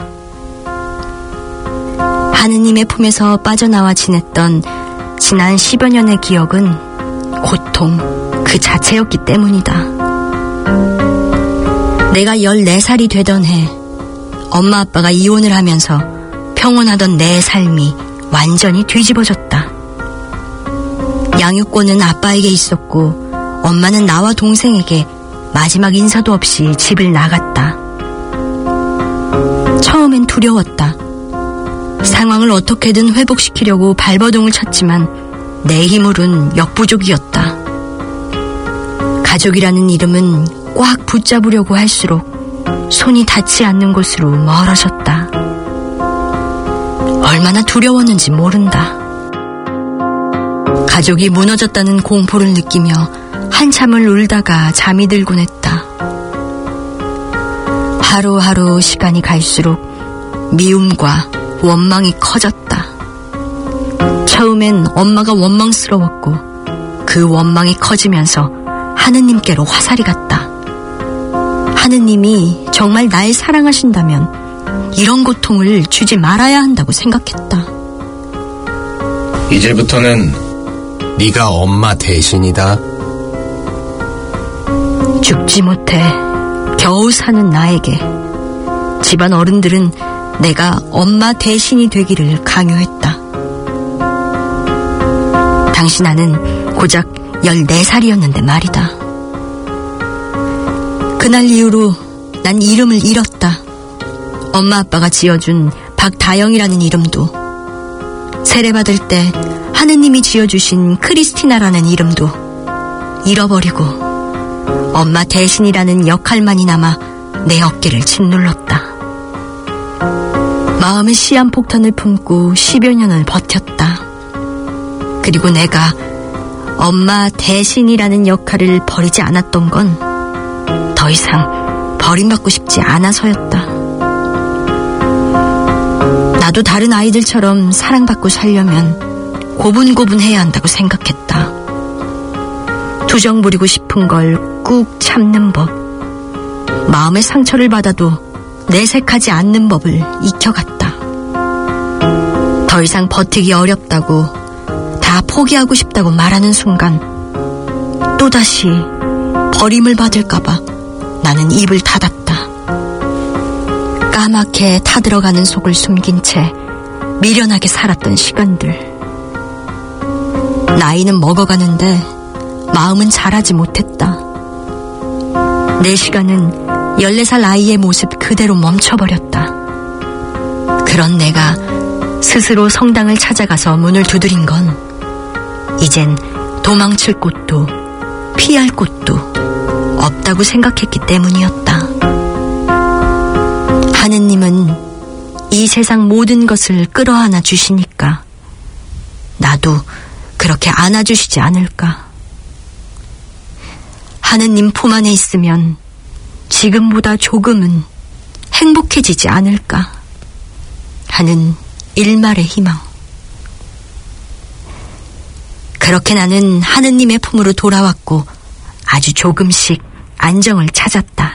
하느님의 품에서 빠져나와 지냈던 지난 10여 년의 기억은 고통 그 자체였기 때문이다. 내가 14살이 되던 해 엄마 아빠가 이혼을 하면서 평온하던 내 삶이 완전히 뒤집어졌다. 양육권은 아빠에게 있었고 엄마는 나와 동생에게 마지막 인사도 없이 집을 나갔다. 처음엔 두려웠다. 상황을 어떻게든 회복시키려고 발버둥을 쳤지만 내 힘으론 역부족이었다. 가족이라는 이름은 꽉 붙잡으려고 할수록 손이 닿지 않는 곳으로 멀어졌다. 얼마나 두려웠는지 모른다. 가족이 무너졌다는 공포를 느끼며 한참을 울다가 잠이 들곤 했다. 하루하루 시간이 갈수록 미움과 원망이 커졌다. 처음엔 엄마가 원망스러웠고 그 원망이 커지면서 하느님께로 화살이 갔다. 하느님이 정말 날 사랑하신다면 이런 고통을 주지 말아야 한다고 생각했다. 이제부터는 네가 엄마 대신이다. 죽지 못해 겨우 사는 나에게 집안 어른들은 내가 엄마 대신이 되기를 강요했다. 당시 나는 고작 14살이었는데 말이다. 그날 이후로 난 이름을 잃었다. 엄마 아빠가 지어준 박다영이라는 이름도, 세례받을 때 하느님이 지어주신 크리스티나라는 이름도 잃어버리고 엄마 대신이라는 역할만이 남아 내 어깨를 짓눌렀다. 마음의 시한폭탄을 품고 10여 년을 버텼다. 그리고 내가 엄마 대신이라는 역할을 버리지 않았던 건 더 이상 버림받고 싶지 않아서였다. 나도 다른 아이들처럼 사랑받고 살려면 고분고분해야 한다고 생각했다. 투정 부리고 싶은 걸 꾹 참는 법, 마음의 상처를 받아도 내색하지 않는 법을 익혀갔다. 더 이상 버티기 어렵다고, 다 포기하고 싶다고 말하는 순간 또다시 버림을 받을까봐 나는 입을 닫았다. 까맣게 타들어가는 속을 숨긴 채 미련하게 살았던 시간들. 나이는 먹어가는데 마음은 자라지 못했다. 내 시간은 14살 아이의 모습 그대로 멈춰버렸다. 그런 내가 스스로 성당을 찾아가서 문을 두드린 건 이젠 도망칠 곳도 피할 곳도 없다고 생각했기 때문이었다. 하느님은 이 세상 모든 것을 끌어안아 주시니까 나도 그렇게 안아주시지 않을까. 하느님 품 안에 있으면 지금보다 조금은 행복해지지 않을까 하는 일말의 희망. 그렇게 나는 하느님의 품으로 돌아왔고 아주 조금씩 안정을 찾았다.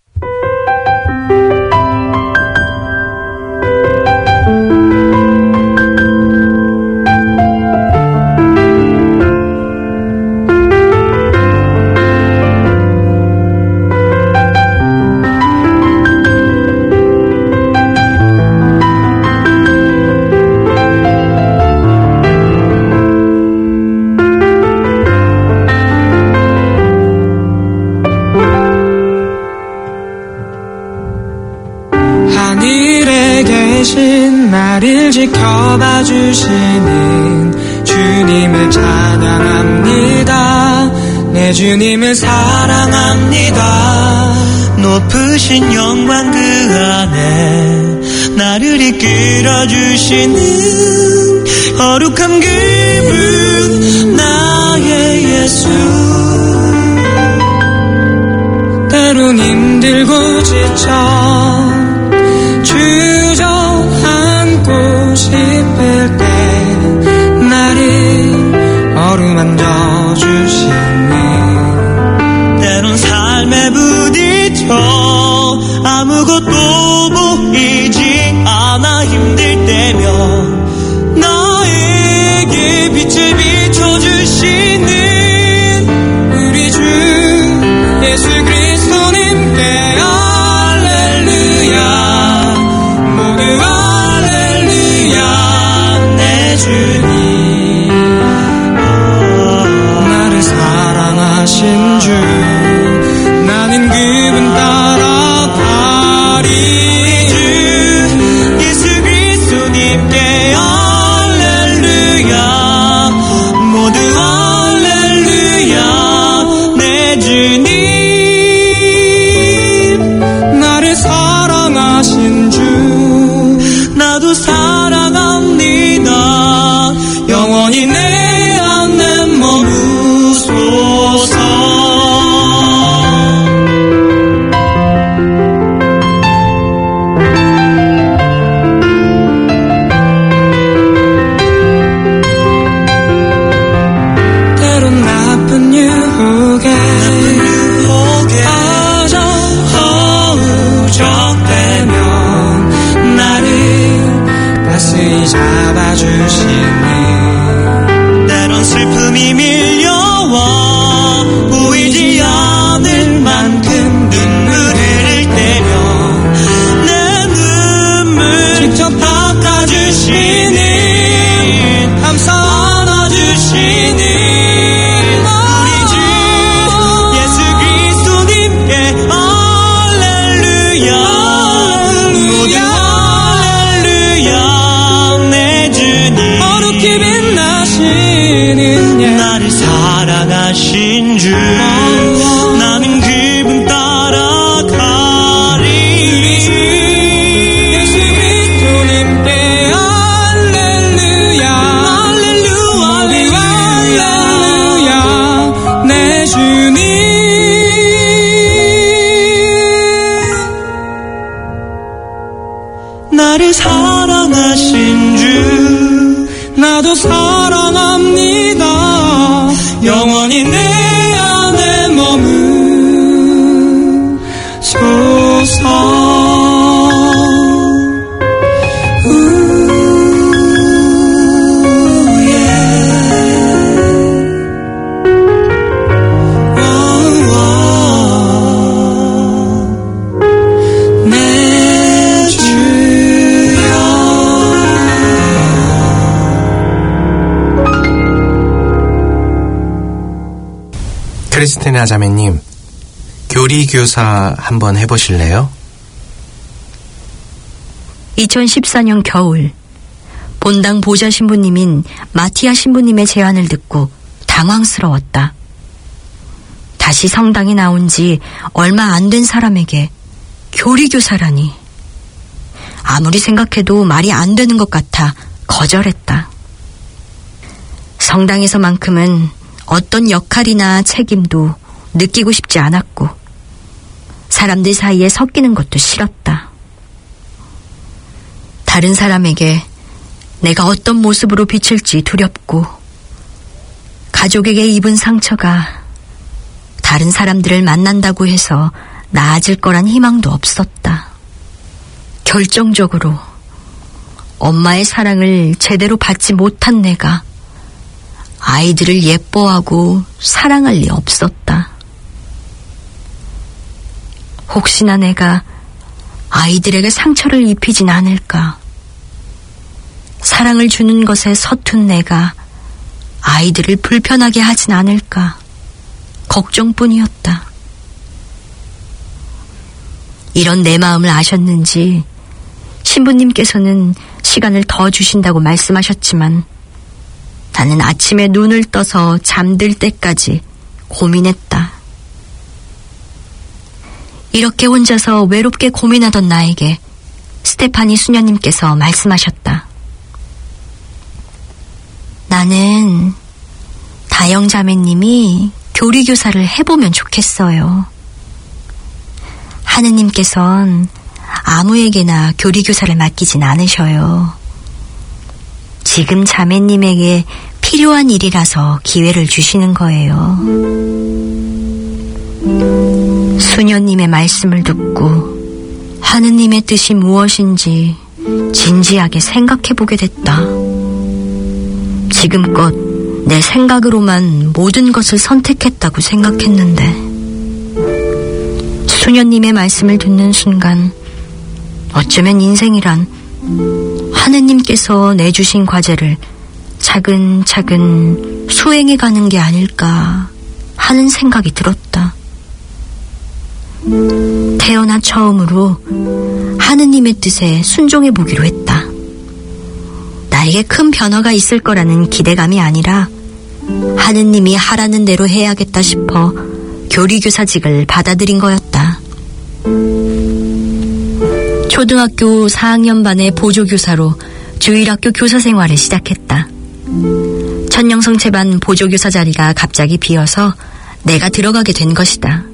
나를 지켜봐 주시는 주님을 찬양합니다. 내 주님을 사랑합니다. 높으신 영광 그 안에 나를 이끌어 주시는 거룩한 그분 나의 예수. 때론 힘들고 지쳐 주저앉고 싶을 때 나를 어루만져 주시네. 때론 삶에 부딪혀 아무것도 보이지 않아 힘들 때면 나에게 빛을 비춰주시는 우리 주 예수 그리스도님께 할렐루야. 나를 사랑하신 주 나도 사랑합니다. 영원히 내 안에 머무소서. 크리스티나 자매님, 교리교사 한번 해보실래요? 2014년 겨울, 본당 보좌 신부님인 마티아 신부님의 제안을 듣고 당황스러웠다. 다시 성당에 나온 지 얼마 안 된 사람에게 교리교사라니. 아무리 생각해도 말이 안 되는 것 같아 거절했다. 성당에서만큼은 어떤 역할이나 책임도 느끼고 싶지 않았고 사람들 사이에 섞이는 것도 싫었다. 다른 사람에게 내가 어떤 모습으로 비칠지 두렵고 가족에게 입은 상처가 다른 사람들을 만난다고 해서 나아질 거란 희망도 없었다. 결정적으로 엄마의 사랑을 제대로 받지 못한 내가 아이들을 예뻐하고 사랑할 리 없었다. 혹시나 내가 아이들에게 상처를 입히진 않을까. 사랑을 주는 것에 서툰 내가 아이들을 불편하게 하진 않을까. 걱정뿐이었다. 이런 내 마음을 아셨는지 신부님께서는 시간을 더 주신다고 말씀하셨지만 나는 아침에 눈을 떠서 잠들 때까지 고민했다. 이렇게 혼자서 외롭게 고민하던 나에게 스테파니 수녀님께서 말씀하셨다. 나는 다영자매님이 교리교사를 해보면 좋겠어요. 하느님께선 아무에게나 교리교사를 맡기진 않으셔요. 지금 자매님에게 필요한 일이라서 기회를 주시는 거예요. 수녀님의 말씀을 듣고 하느님의 뜻이 무엇인지 진지하게 생각해보게 됐다. 지금껏 내 생각으로만 모든 것을 선택했다고 생각했는데 수녀님의 말씀을 듣는 순간 어쩌면 인생이란 하느님께서 내주신 과제를 차근차근 수행해가는 게 아닐까 하는 생각이 들었다. 태어나 처음으로 하느님의 뜻에 순종해보기로 했다. 나에게 큰 변화가 있을 거라는 기대감이 아니라 하느님이 하라는 대로 해야겠다 싶어 교리교사직을 받아들인 거였다. 초등학교 4학년 반의 보조교사로 주일학교 교사 생활을 시작했다. 천영성체반 보조교사 자리가 갑자기 비어서 내가 들어가게 된 것이다.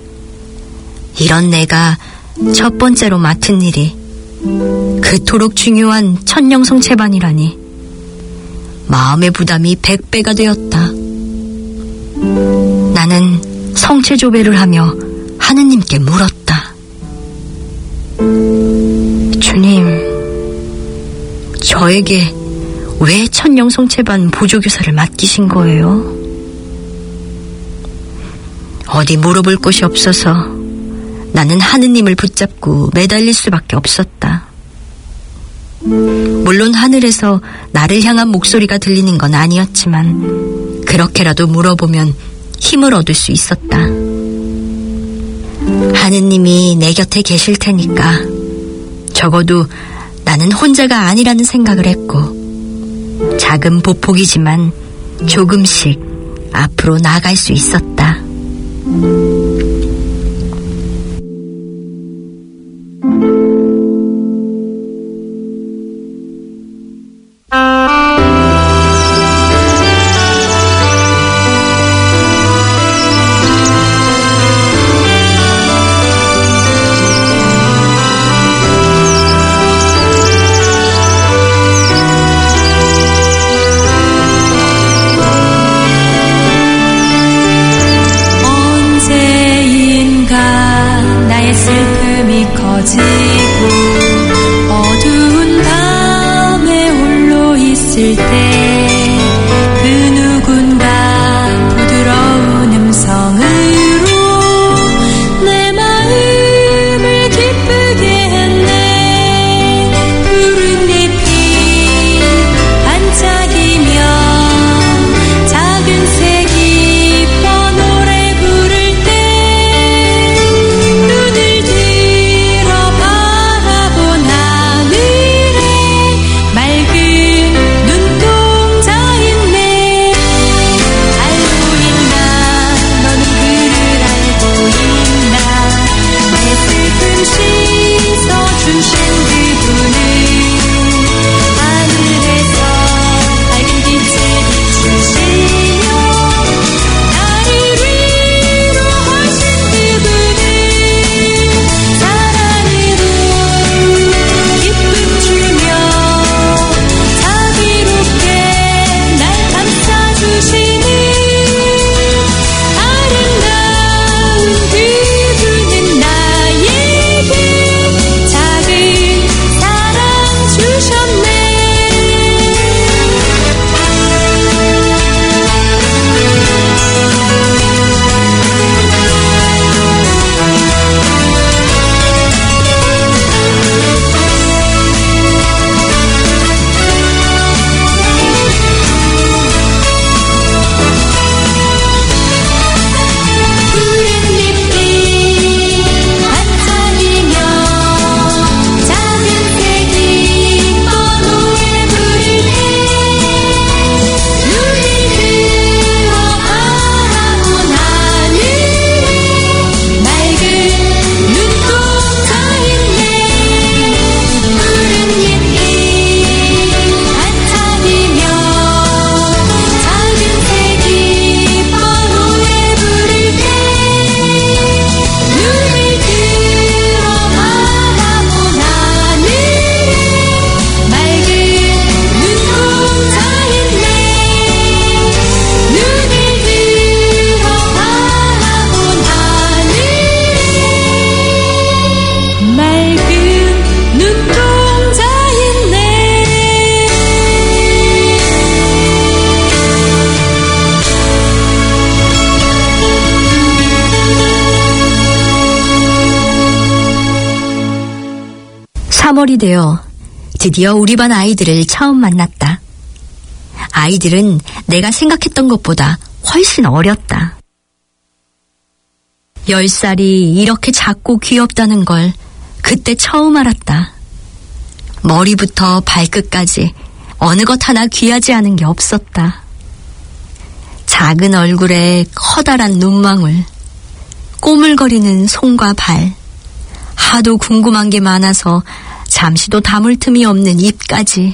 이런 내가 첫 번째로 맡은 일이 그토록 중요한 천영성체반이라니 마음의 부담이 100배가 되었다. 나는 성체조배를 하며 하느님께 물었다. 주님, 저에게 왜 천영성체반 보조교사를 맡기신 거예요? 어디 물어볼 곳이 없어서 나는 하느님을 붙잡고 매달릴 수밖에 없었다. 물론 하늘에서 나를 향한 목소리가 들리는 건 아니었지만 그렇게라도 물어보면 힘을 얻을 수 있었다. 하느님이 내 곁에 계실 테니까 적어도 나는 혼자가 아니라는 생각을 했고 작은 보폭이지만 조금씩 앞으로 나아갈 수 있었다. 꺼지고 어두운 밤에 홀로 있을 때 그 누군가 부드러운 음성으로 내 마음을 기쁘게 했네. 푸른 잎이 반짝이며 작은 새기 뻐 노래 부를 때 눈을 들어 바라본 하늘에 맑은 눈동자 있네. 알고 있나 너는 그를 알고 있나 내 슬픔 씻어주신 그분은 하늘에서 밝은 빛을 비추시며 나를 위로하신 그분은 사랑으로 기쁨 주며 자비롭게 날 감싸주시는 아름다운 그분은 나에게 작은 사랑 주셨네. 푸른 잎이 반짝이며 작은 새기 뻐 노래 부를 때 눈을 들어 바라본 하늘에 맑은 눈동자 있네. 푸른 잎이 반짝이며 작은 새기 뻐 노래 부를 때 눈을 들어 바라본 하늘에 맑은 눈동자 있네. 눈을 들어 바라본 하늘에 맑은 눈동자 있네. (3월이) 되어 드디어 우리 반 아이들을 처음 만났다. 아이들은 내가 생각했던 것보다 훨씬 어렸다. 10살이 이렇게 작고 귀엽다는 걸 그때 처음 알았다. 머리부터 발끝까지 어느 것 하나 귀하지 않은 게 없었다. 작은 얼굴에 커다란 눈망울, 꼬물거리는 손과 발, 하도 궁금한 게 많아서 잠시도 담을 틈이 없는 입까지.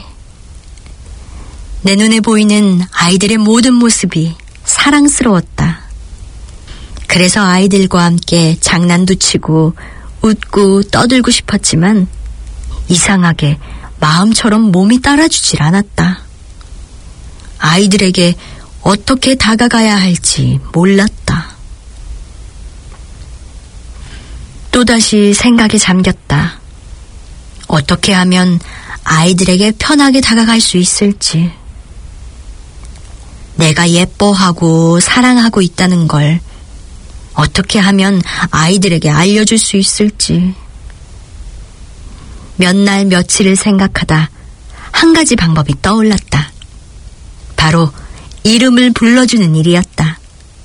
내 눈에 보이는 아이들의 모든 모습이 사랑스러웠다. 그래서 아이들과 함께 장난도 치고 웃고 떠들고 싶었지만 이상하게 마음처럼 몸이 따라주질 않았다. 아이들에게 어떻게 다가가야 할지 몰랐다. 또다시 생각에 잠겼다. 어떻게 하면 아이들에게 편하게 다가갈 수 있을지. 내가 예뻐하고 사랑하고 있다는 걸 어떻게 하면 아이들에게 알려줄 수 있을지. 몇 날 며칠을 생각하다 한 가지 방법이 떠올랐다. 바로 이름을 불러주는 일이었다.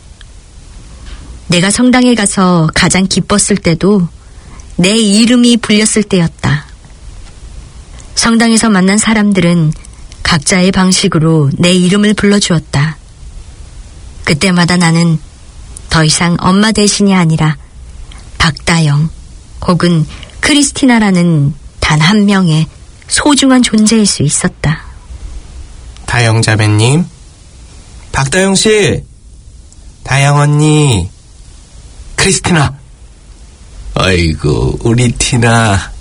내가 성당에 가서 가장 기뻤을 때도 내 이름이 불렸을 때였다. 성당에서 만난 사람들은 각자의 방식으로 내 이름을 불러주었다. 그때마다 나는 더 이상 엄마 대신이 아니라 박다영 혹은 크리스티나라는 단 한 명의 소중한 존재일 수 있었다. 다영 자매님, 박다영 씨, 다영 언니, 크리스티나. 아이고, 우리 티나.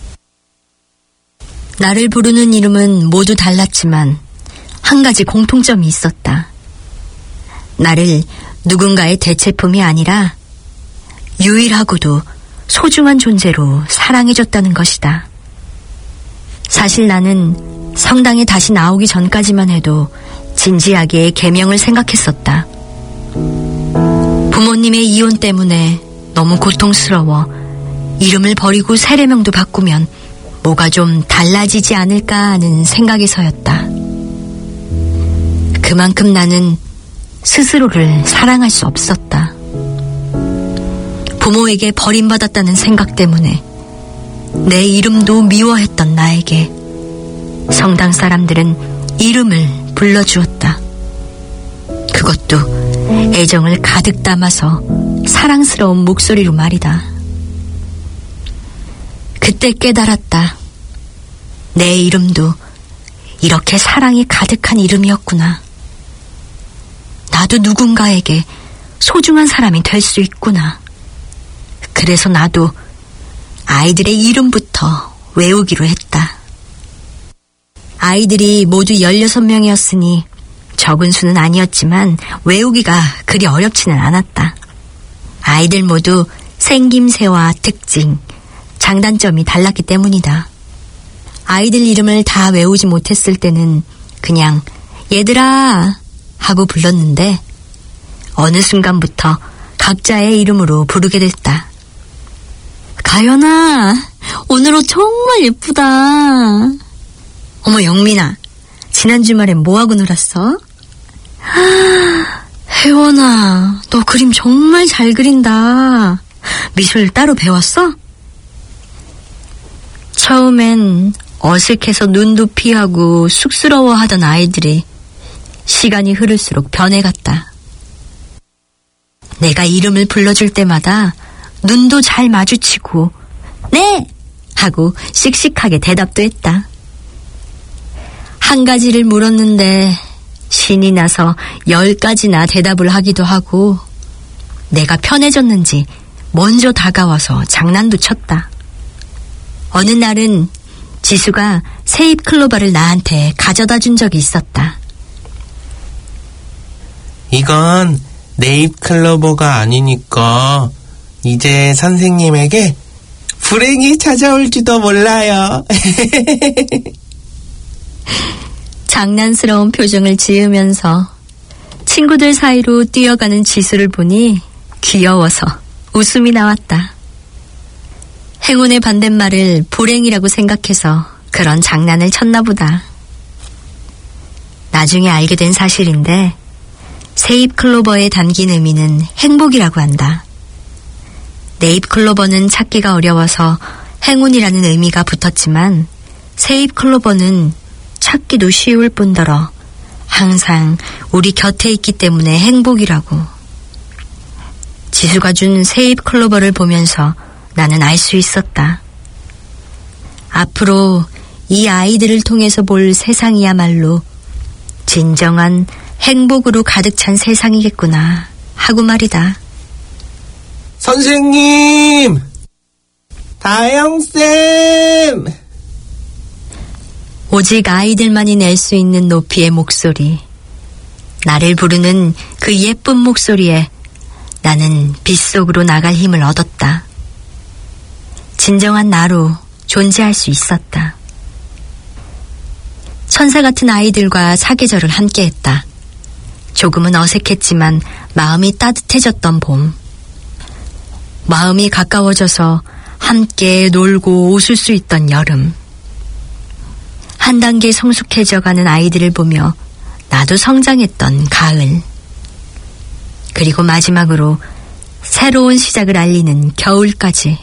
나를 부르는 이름은 모두 달랐지만 한 가지 공통점이 있었다. 나를 누군가의 대체품이 아니라 유일하고도 소중한 존재로 사랑해줬다는 것이다. 사실 나는 성당에 다시 나오기 전까지만 해도 진지하게 계명을 생각했었다. 부모님의 이혼 때문에 너무 고통스러워 이름을 버리고 세례명도 바꾸면 뭐가 좀 달라지지 않을까 하는 생각에서였다. 그만큼 나는 스스로를 사랑할 수 없었다. 부모에게 버림받았다는 생각 때문에 내 이름도 미워했던 나에게 성당 사람들은 이름을 불러주었다. 그것도 애정을 가득 담아서 사랑스러운 목소리로 말이다. 그때 깨달았다. 내 이름도 이렇게 사랑이 가득한 이름이었구나. 나도 누군가에게 소중한 사람이 될 수 있구나. 그래서 나도 아이들의 이름부터 외우기로 했다. 아이들이 모두 16명이었으니 적은 수는 아니었지만 외우기가 그리 어렵지는 않았다. 아이들 모두 생김새와 특징, 장단점이 달랐기 때문이다. 아이들 이름을 다 외우지 못했을 때는 그냥 얘들아 하고 불렀는데 어느 순간부터 각자의 이름으로 부르게 됐다. 가연아, 오늘 옷 정말 예쁘다. 어머, 영민아, 지난 주말엔 뭐하고 놀았어? 혜원아, 너 그림 정말 잘 그린다. 미술 따로 배웠어? 처음엔 어색해서 눈도 피하고 쑥스러워하던 아이들이 시간이 흐를수록 변해갔다. 내가 이름을 불러줄 때마다 눈도 잘 마주치고 네! 하고 씩씩하게 대답도 했다. 한 가지를 물었는데 신이 나서 10가지나 대답을 하기도 하고 내가 편해졌는지 먼저 다가와서 장난도 쳤다. 어느 날은 지수가 새잎 클로버를 나한테 가져다 준 적이 있었다. 이건 내 잎 클로버가 아니니까 이제 선생님에게 불행이 찾아올지도 몰라요. 장난스러운 표정을 지으면서 친구들 사이로 뛰어가는 지수를 보니 귀여워서 웃음이 나왔다. 행운의 반대말을 불행이라고 생각해서 그런 장난을 쳤나 보다. 나중에 알게 된 사실인데 새잎 클로버에 담긴 의미는 행복이라고 한다. 네잎 클로버는 찾기가 어려워서 행운이라는 의미가 붙었지만 새잎 클로버는 찾기도 쉬울 뿐더러 항상 우리 곁에 있기 때문에 행복이라고. 지수가 준 새잎 클로버를 보면서 나는 알 수 있었다. 앞으로 이 아이들을 통해서 볼 세상이야말로 진정한 행복으로 가득 찬 세상이겠구나 하고 말이다. 선생님! 다영쌤! 오직 아이들만이 낼 수 있는 높이의 목소리. 나를 부르는 그 예쁜 목소리에 나는 빗속으로 나갈 힘을 얻었다. 진정한 나로 존재할 수 있었다. 천사 같은 아이들과 사계절을 함께했다. 조금은 어색했지만 마음이 따뜻해졌던 봄. 마음이 가까워져서 함께 놀고 웃을 수 있던 여름. 한 단계 성숙해져가는 아이들을 보며 나도 성장했던 가을. 그리고 마지막으로 새로운 시작을 알리는 겨울까지.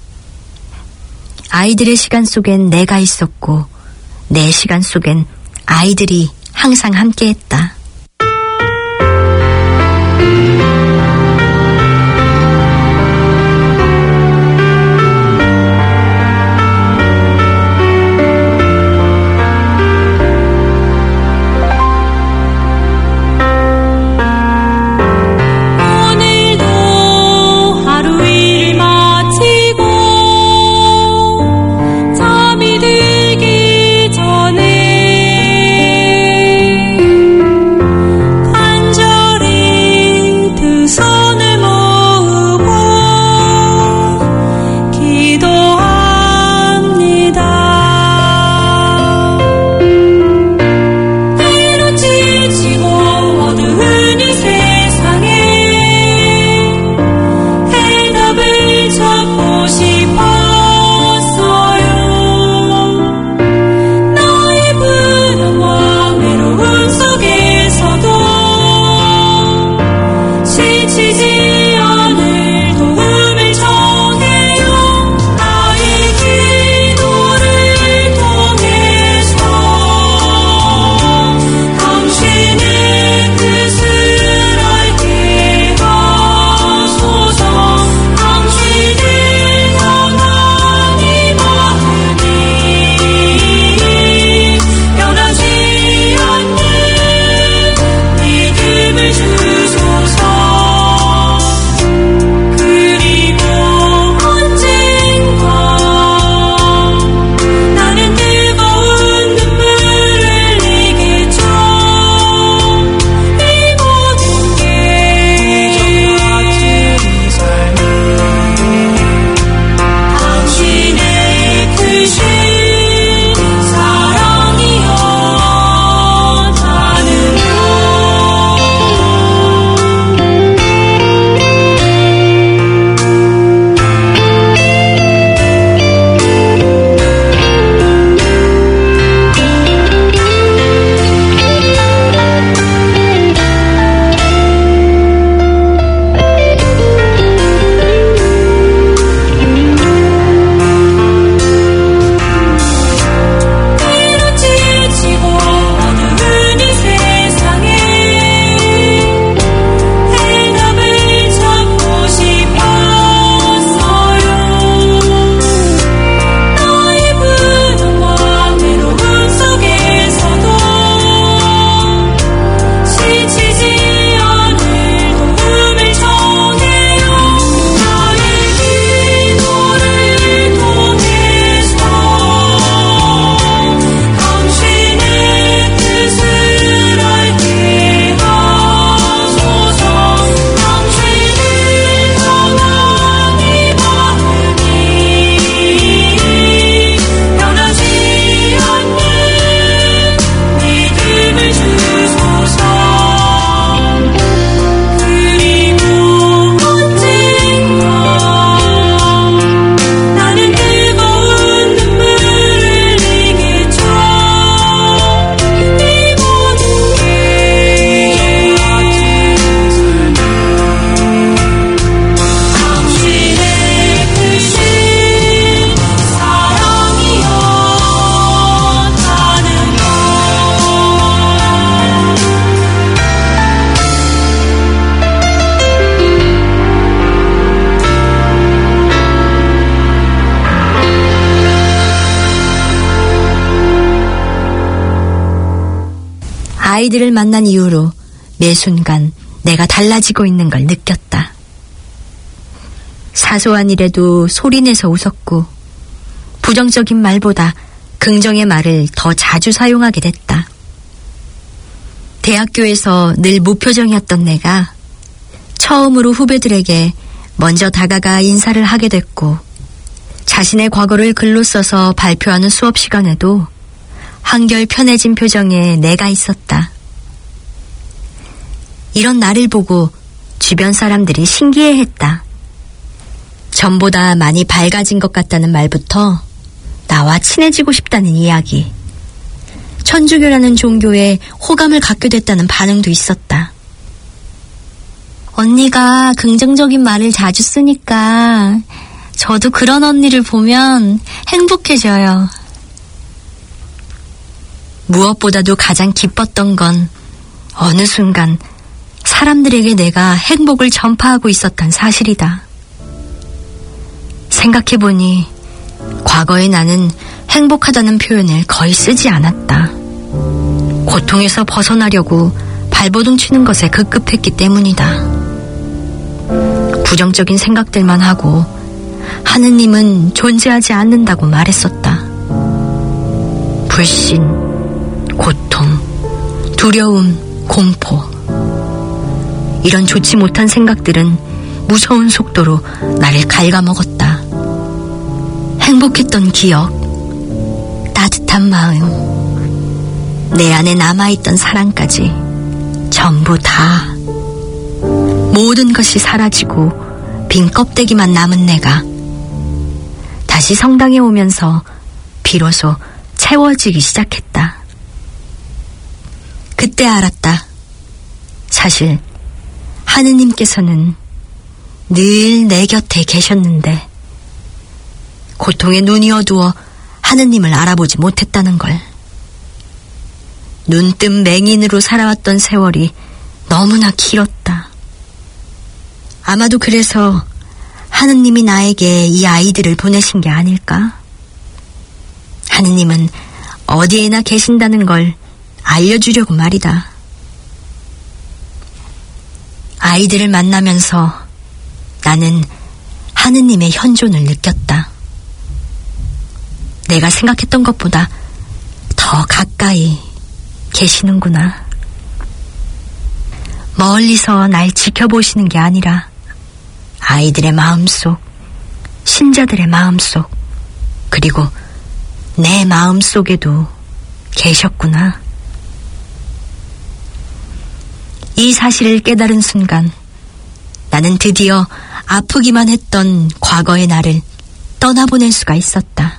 아이들의 시간 속엔 내가 있었고 내 시간 속엔 아이들이 항상 함께했다. 아이들을 만난 이후로 매 순간 내가 달라지고 있는 걸 느꼈다. 사소한 일에도 소리내서 웃었고 부정적인 말보다 긍정의 말을 더 자주 사용하게 됐다. 대학교에서 늘 무표정이었던 내가 처음으로 후배들에게 먼저 다가가 인사를 하게 됐고 자신의 과거를 글로 써서 발표하는 수업 시간에도 한결 편해진 표정에 내가 있었다. 이런 나를 보고 주변 사람들이 신기해했다. 전보다 많이 밝아진 것 같다는 말부터 나와 친해지고 싶다는 이야기, 천주교라는 종교에 호감을 갖게 됐다는 반응도 있었다. 언니가 긍정적인 말을 자주 쓰니까 저도 그런 언니를 보면 행복해져요. 무엇보다도 가장 기뻤던 건 어느 순간 사람들에게 내가 행복을 전파하고 있었단 사실이다. 생각해보니 과거에 나는 행복하다는 표현을 거의 쓰지 않았다. 고통에서 벗어나려고 발버둥 치는 것에 급급했기 때문이다. 부정적인 생각들만 하고 하느님은 존재하지 않는다고 말했었다. 불신, 고통, 두려움, 공포, 이런 좋지 못한 생각들은 무서운 속도로 나를 갉아먹었다. 행복했던 기억, 따뜻한 마음, 내 안에 남아있던 사랑까지 전부 다, 모든 것이 사라지고 빈 껍데기만 남은 내가 다시 성당에 오면서 비로소 채워지기 시작했다. 그때 알았다. 사실 하느님께서는 늘 내 곁에 계셨는데 고통에 눈이 어두워 하느님을 알아보지 못했다는 걸. 눈뜬 맹인으로 살아왔던 세월이 너무나 길었다. 아마도 그래서 하느님이 나에게 이 아이들을 보내신 게 아닐까? 하느님은 어디에나 계신다는 걸 알려주려고 말이다. 아이들을 만나면서 나는 하느님의 현존을 느꼈다. 내가 생각했던 것보다 더 가까이 계시는구나. 멀리서 날 지켜보시는 게 아니라 아이들의 마음속, 신자들의 마음속, 그리고 내 마음속에도 계셨구나. 이 사실을 깨달은 순간 나는 드디어 아프기만 했던 과거의 나를 떠나보낼 수가 있었다.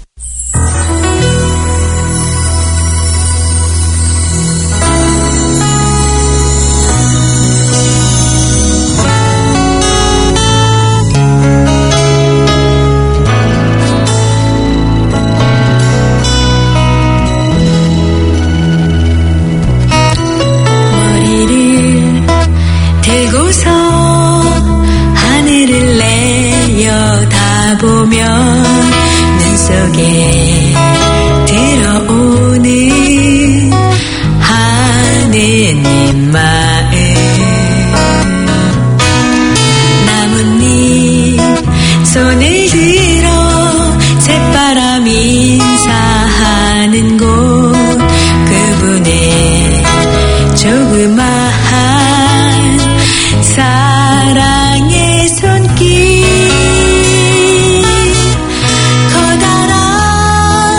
하늘을 내려다보면 눈 속에 들어오는 하느님 마음, 나뭇잎 손을 들어 새바람 인사하는 곳, 그분의 조그마한 사랑의 손길, 커다란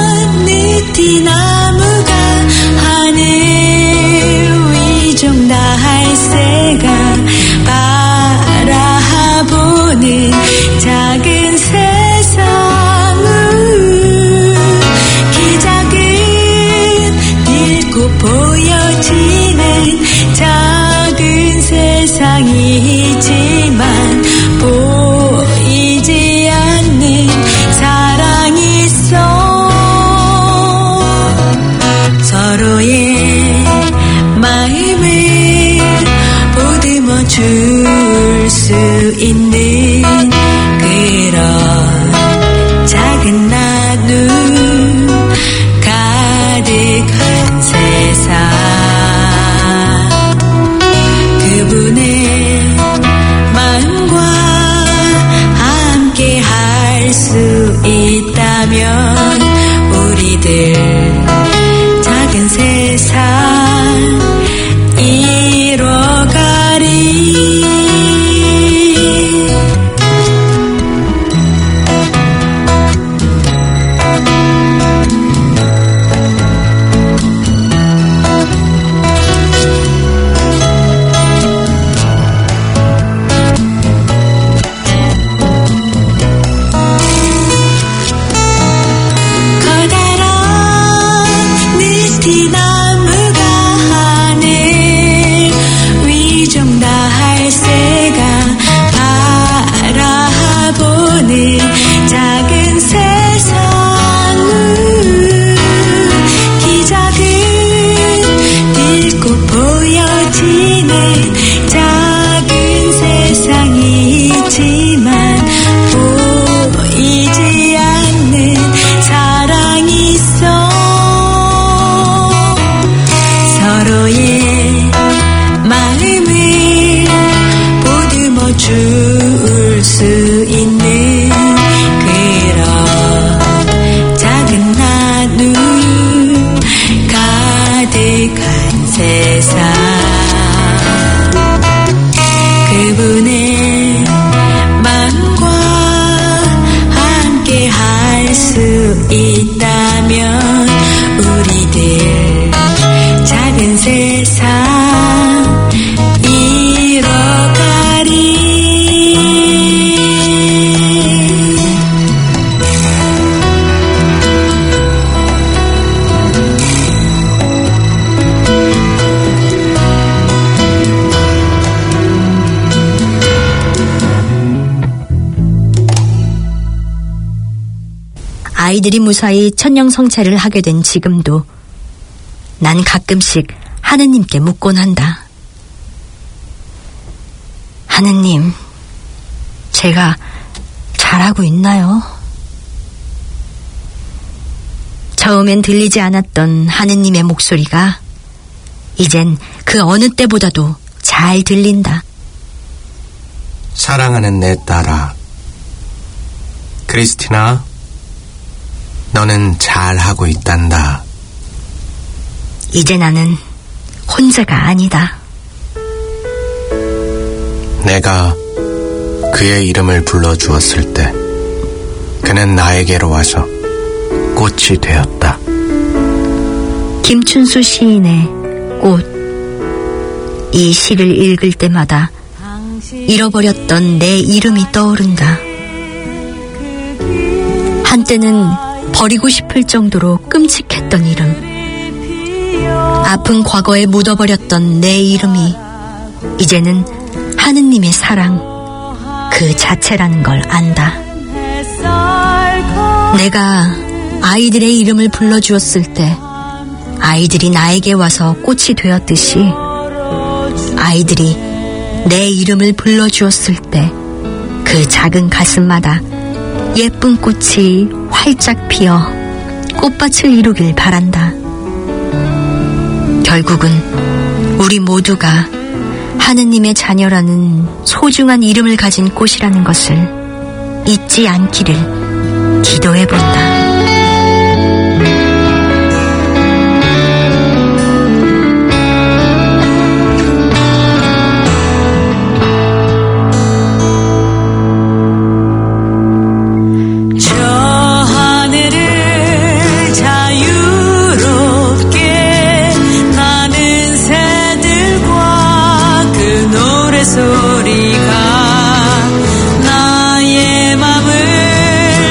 수 있다면 우리들 작은 세상 이뤄가리. 아이들이 무사히 천년성체를 하게 된 지금도 난 가끔씩 하느님께 묻곤 한다. 하느님, 제가 잘하고 있나요? 처음엔 들리지 않았던 하느님의 목소리가 이젠 그 어느 때보다도 잘 들린다. 사랑하는 내 딸아, 크리스티나, 너는 잘하고 있단다. 이제 나는 혼자가 아니다. 내가 그의 이름을 불러주었을 때 그는 나에게로 와서 꽃이 되었다. 김춘수 시인의 꽃. 이 시를 읽을 때마다 잃어버렸던 내 이름이 떠오른다. 한때는 버리고 싶을 정도로 끔찍했던 이름. 아픈 과거에 묻어버렸던 내 이름이 이제는 하느님의 사랑 그 자체라는 걸 안다. 내가 아이들의 이름을 불러주었을 때 아이들이 나에게 와서 꽃이 되었듯이 아이들이 내 이름을 불러주었을 때 그 작은 가슴마다 예쁜 꽃이 활짝 피어 꽃밭을 이루길 바란다. 결국은 우리 모두가 하느님의 자녀라는 소중한 이름을 가진 꽃이라는 것을 잊지 않기를 기도해본다. 소리가 나의 맘을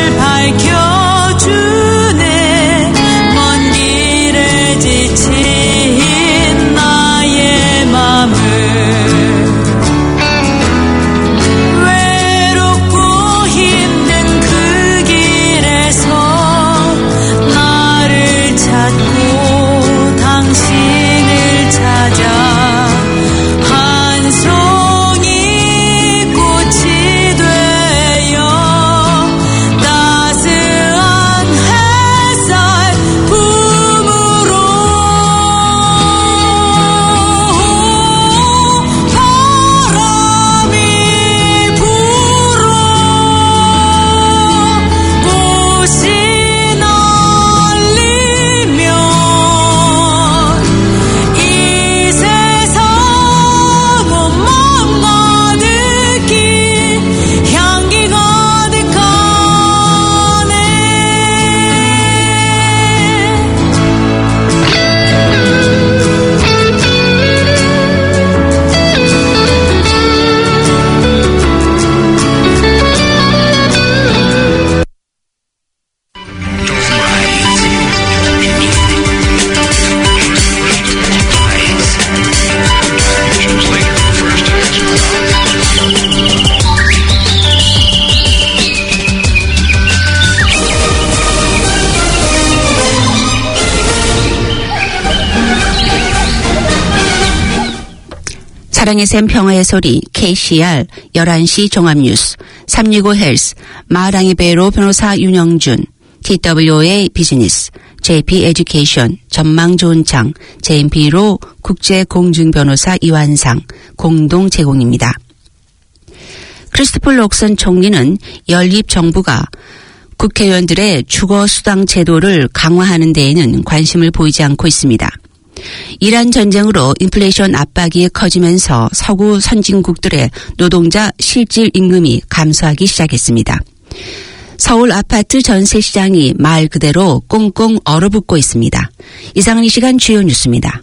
사랑의 샘 평화의 소리 KCR 11시 종합뉴스 365헬스 마랑이 베이로 변호사 윤영준 TWA 비즈니스 JP 에듀케이션 전망 좋은 창 JMP로 국제공중변호사 이완상 공동 제공입니다. 크리스토퍼 록슨 총리는 연립 정부가 국회의원들의 주거수당 제도를 강화하는 데에는 관심을 보이지 않고 있습니다. 이란 전쟁으로 인플레이션 압박이 커지면서 서구 선진국들의 노동자 실질 임금이 감소하기 시작했습니다. 서울 아파트 전세 시장이 말 그대로 꽁꽁 얼어붙고 있습니다. 이상은 이 시간 주요 뉴스입니다.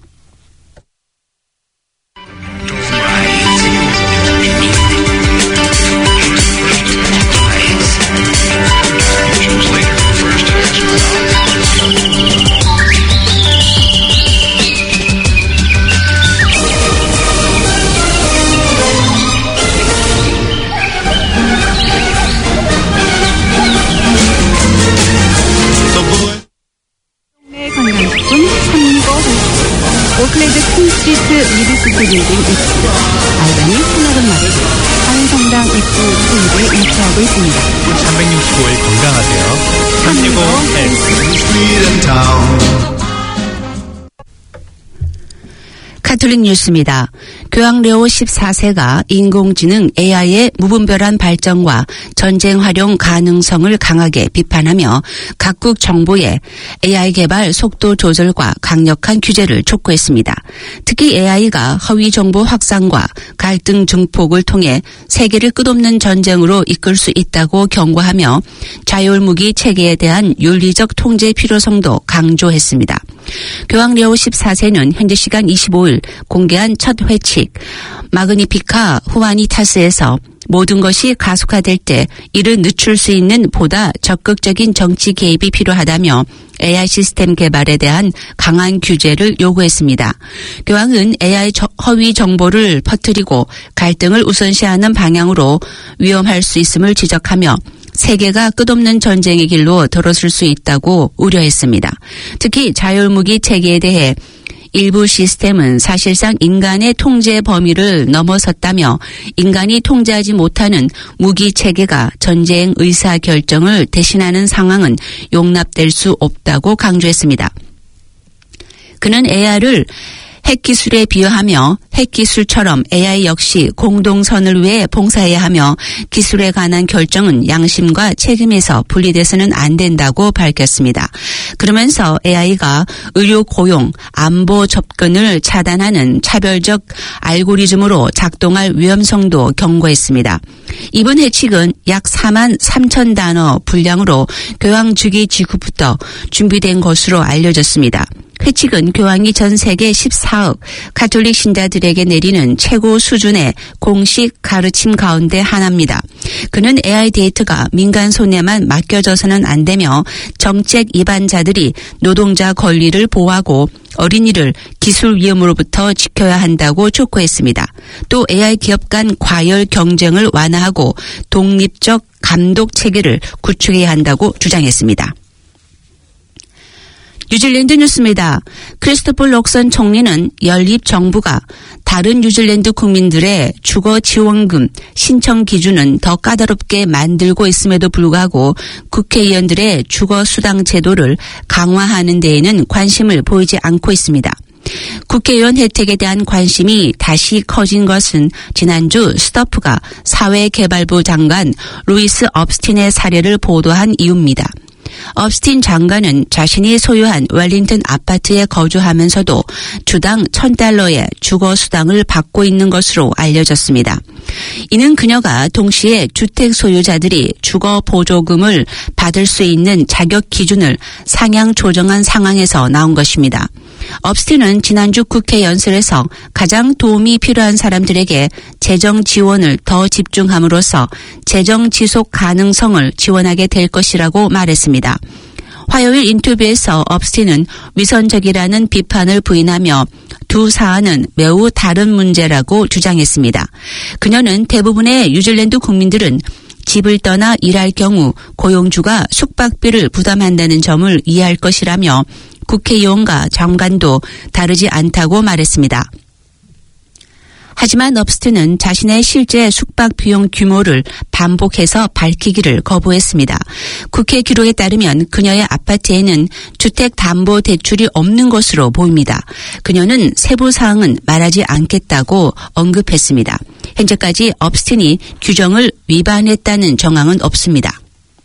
오클랜드 퀸스트리트 미드시티 빌딩 입구, 알바니 수많은 마을, 한성당 입구 수입을 인치하고 있습니다. 365일 건강하세요. 365헬스. 카톨릭 뉴스입니다. 교황 레오 14세가 인공지능 AI의 무분별한 발전과 전쟁 활용 가능성을 강하게 비판하며 각국 정부에 AI 개발 속도 조절과 강력한 규제를 촉구했습니다. 특히 AI가 허위 정보 확산과 갈등 증폭을 통해 세계를 끝없는 전쟁으로 이끌 수 있다고 경고하며 자율무기 체계에 대한 윤리적 통제 필요성도 강조했습니다. 교황 레오 14세는 현지 시간 25일 공개한 첫 회칙 마그니피카 후아니타스에서 모든 것이 가속화될 때 이를 늦출 수 있는 보다 적극적인 정치 개입이 필요하다며 AI 시스템 개발에 대한 강한 규제를 요구했습니다. 교황은 AI 허위 정보를 퍼뜨리고 갈등을 우선시하는 방향으로 위험할 수 있음을 지적하며 세계가 끝없는 전쟁의 길로 들어설 수 있다고 우려했습니다. 특히 자율무기 체계에 대해 일부 시스템은 사실상 인간의 통제 범위를 넘어섰다며 인간이 통제하지 못하는 무기 체계가 전쟁 의사 결정을 대신하는 상황은 용납될 수 없다고 강조했습니다. 그는 AI를 핵기술에 비유하며 핵기술처럼 AI 역시 공동선을 위해 봉사해야 하며 기술에 관한 결정은 양심과 책임에서 분리돼서는 안 된다고 밝혔습니다. 그러면서 AI가 의료 고용, 안보 접근을 차단하는 차별적 알고리즘으로 작동할 위험성도 경고했습니다. 이번 해칙은 약 4만 3천 단어 분량으로 교황 즉위 직후부터 준비된 것으로 알려졌습니다. 회칙은 교황이 전 세계 14억 가톨릭 신자들에게 내리는 최고 수준의 공식 가르침 가운데 하나입니다. 그는 AI 데이터가 민간 손에만 맡겨져서는 안 되며 정책 위반자들이 노동자 권리를 보호하고 어린이를 기술 위험으로부터 지켜야 한다고 촉구했습니다. 또 AI 기업 간 과열 경쟁을 완화하고 독립적 감독 체계를 구축해야 한다고 주장했습니다. 뉴질랜드 뉴스입니다. 크리스토퍼 록슨 총리는 연립 정부가 다른 뉴질랜드 국민들의 주거 지원금 신청 기준은 더 까다롭게 만들고 있음에도 불구하고 국회의원들의 주거 수당 제도를 강화하는 데에는 관심을 보이지 않고 있습니다. 국회의원 혜택에 대한 관심이 다시 커진 것은 지난주 스토프가 사회개발부 장관 루이스 업스틴의 사례를 보도한 이유입니다. 업스틴 장관은 자신이 소유한 웰링턴 아파트에 거주하면서도 주당 $1,000의 주거수당을 받고 있는 것으로 알려졌습니다. 이는 그녀가 동시에 주택 소유자들이 주거보조금을 받을 수 있는 자격 기준을 상향 조정한 상황에서 나온 것입니다. 업스틴은 지난주 국회 연설에서 가장 도움이 필요한 사람들에게 재정 지원을 더 집중함으로써 재정 지속 가능성을 지원하게 될 것이라고 말했습니다. 화요일 인터뷰에서 업스틴은 위선적이라는 비판을 부인하며 두 사안은 매우 다른 문제라고 주장했습니다. 그녀는 대부분의 뉴질랜드 국민들은 집을 떠나 일할 경우 고용주가 숙박비를 부담한다는 점을 이해할 것이라며 국회의원과 장관도 다르지 않다고 말했습니다. 하지만 업스트는 자신의 실제 숙박 비용 규모를 반복해서 밝히기를 거부했습니다. 국회 기록에 따르면 그녀의 아파트에는 주택담보대출이 없는 것으로 보입니다. 그녀는 세부 사항은 말하지 않겠다고 언급했습니다. 현재까지 업스틴이 규정을 위반했다는 정황은 없습니다.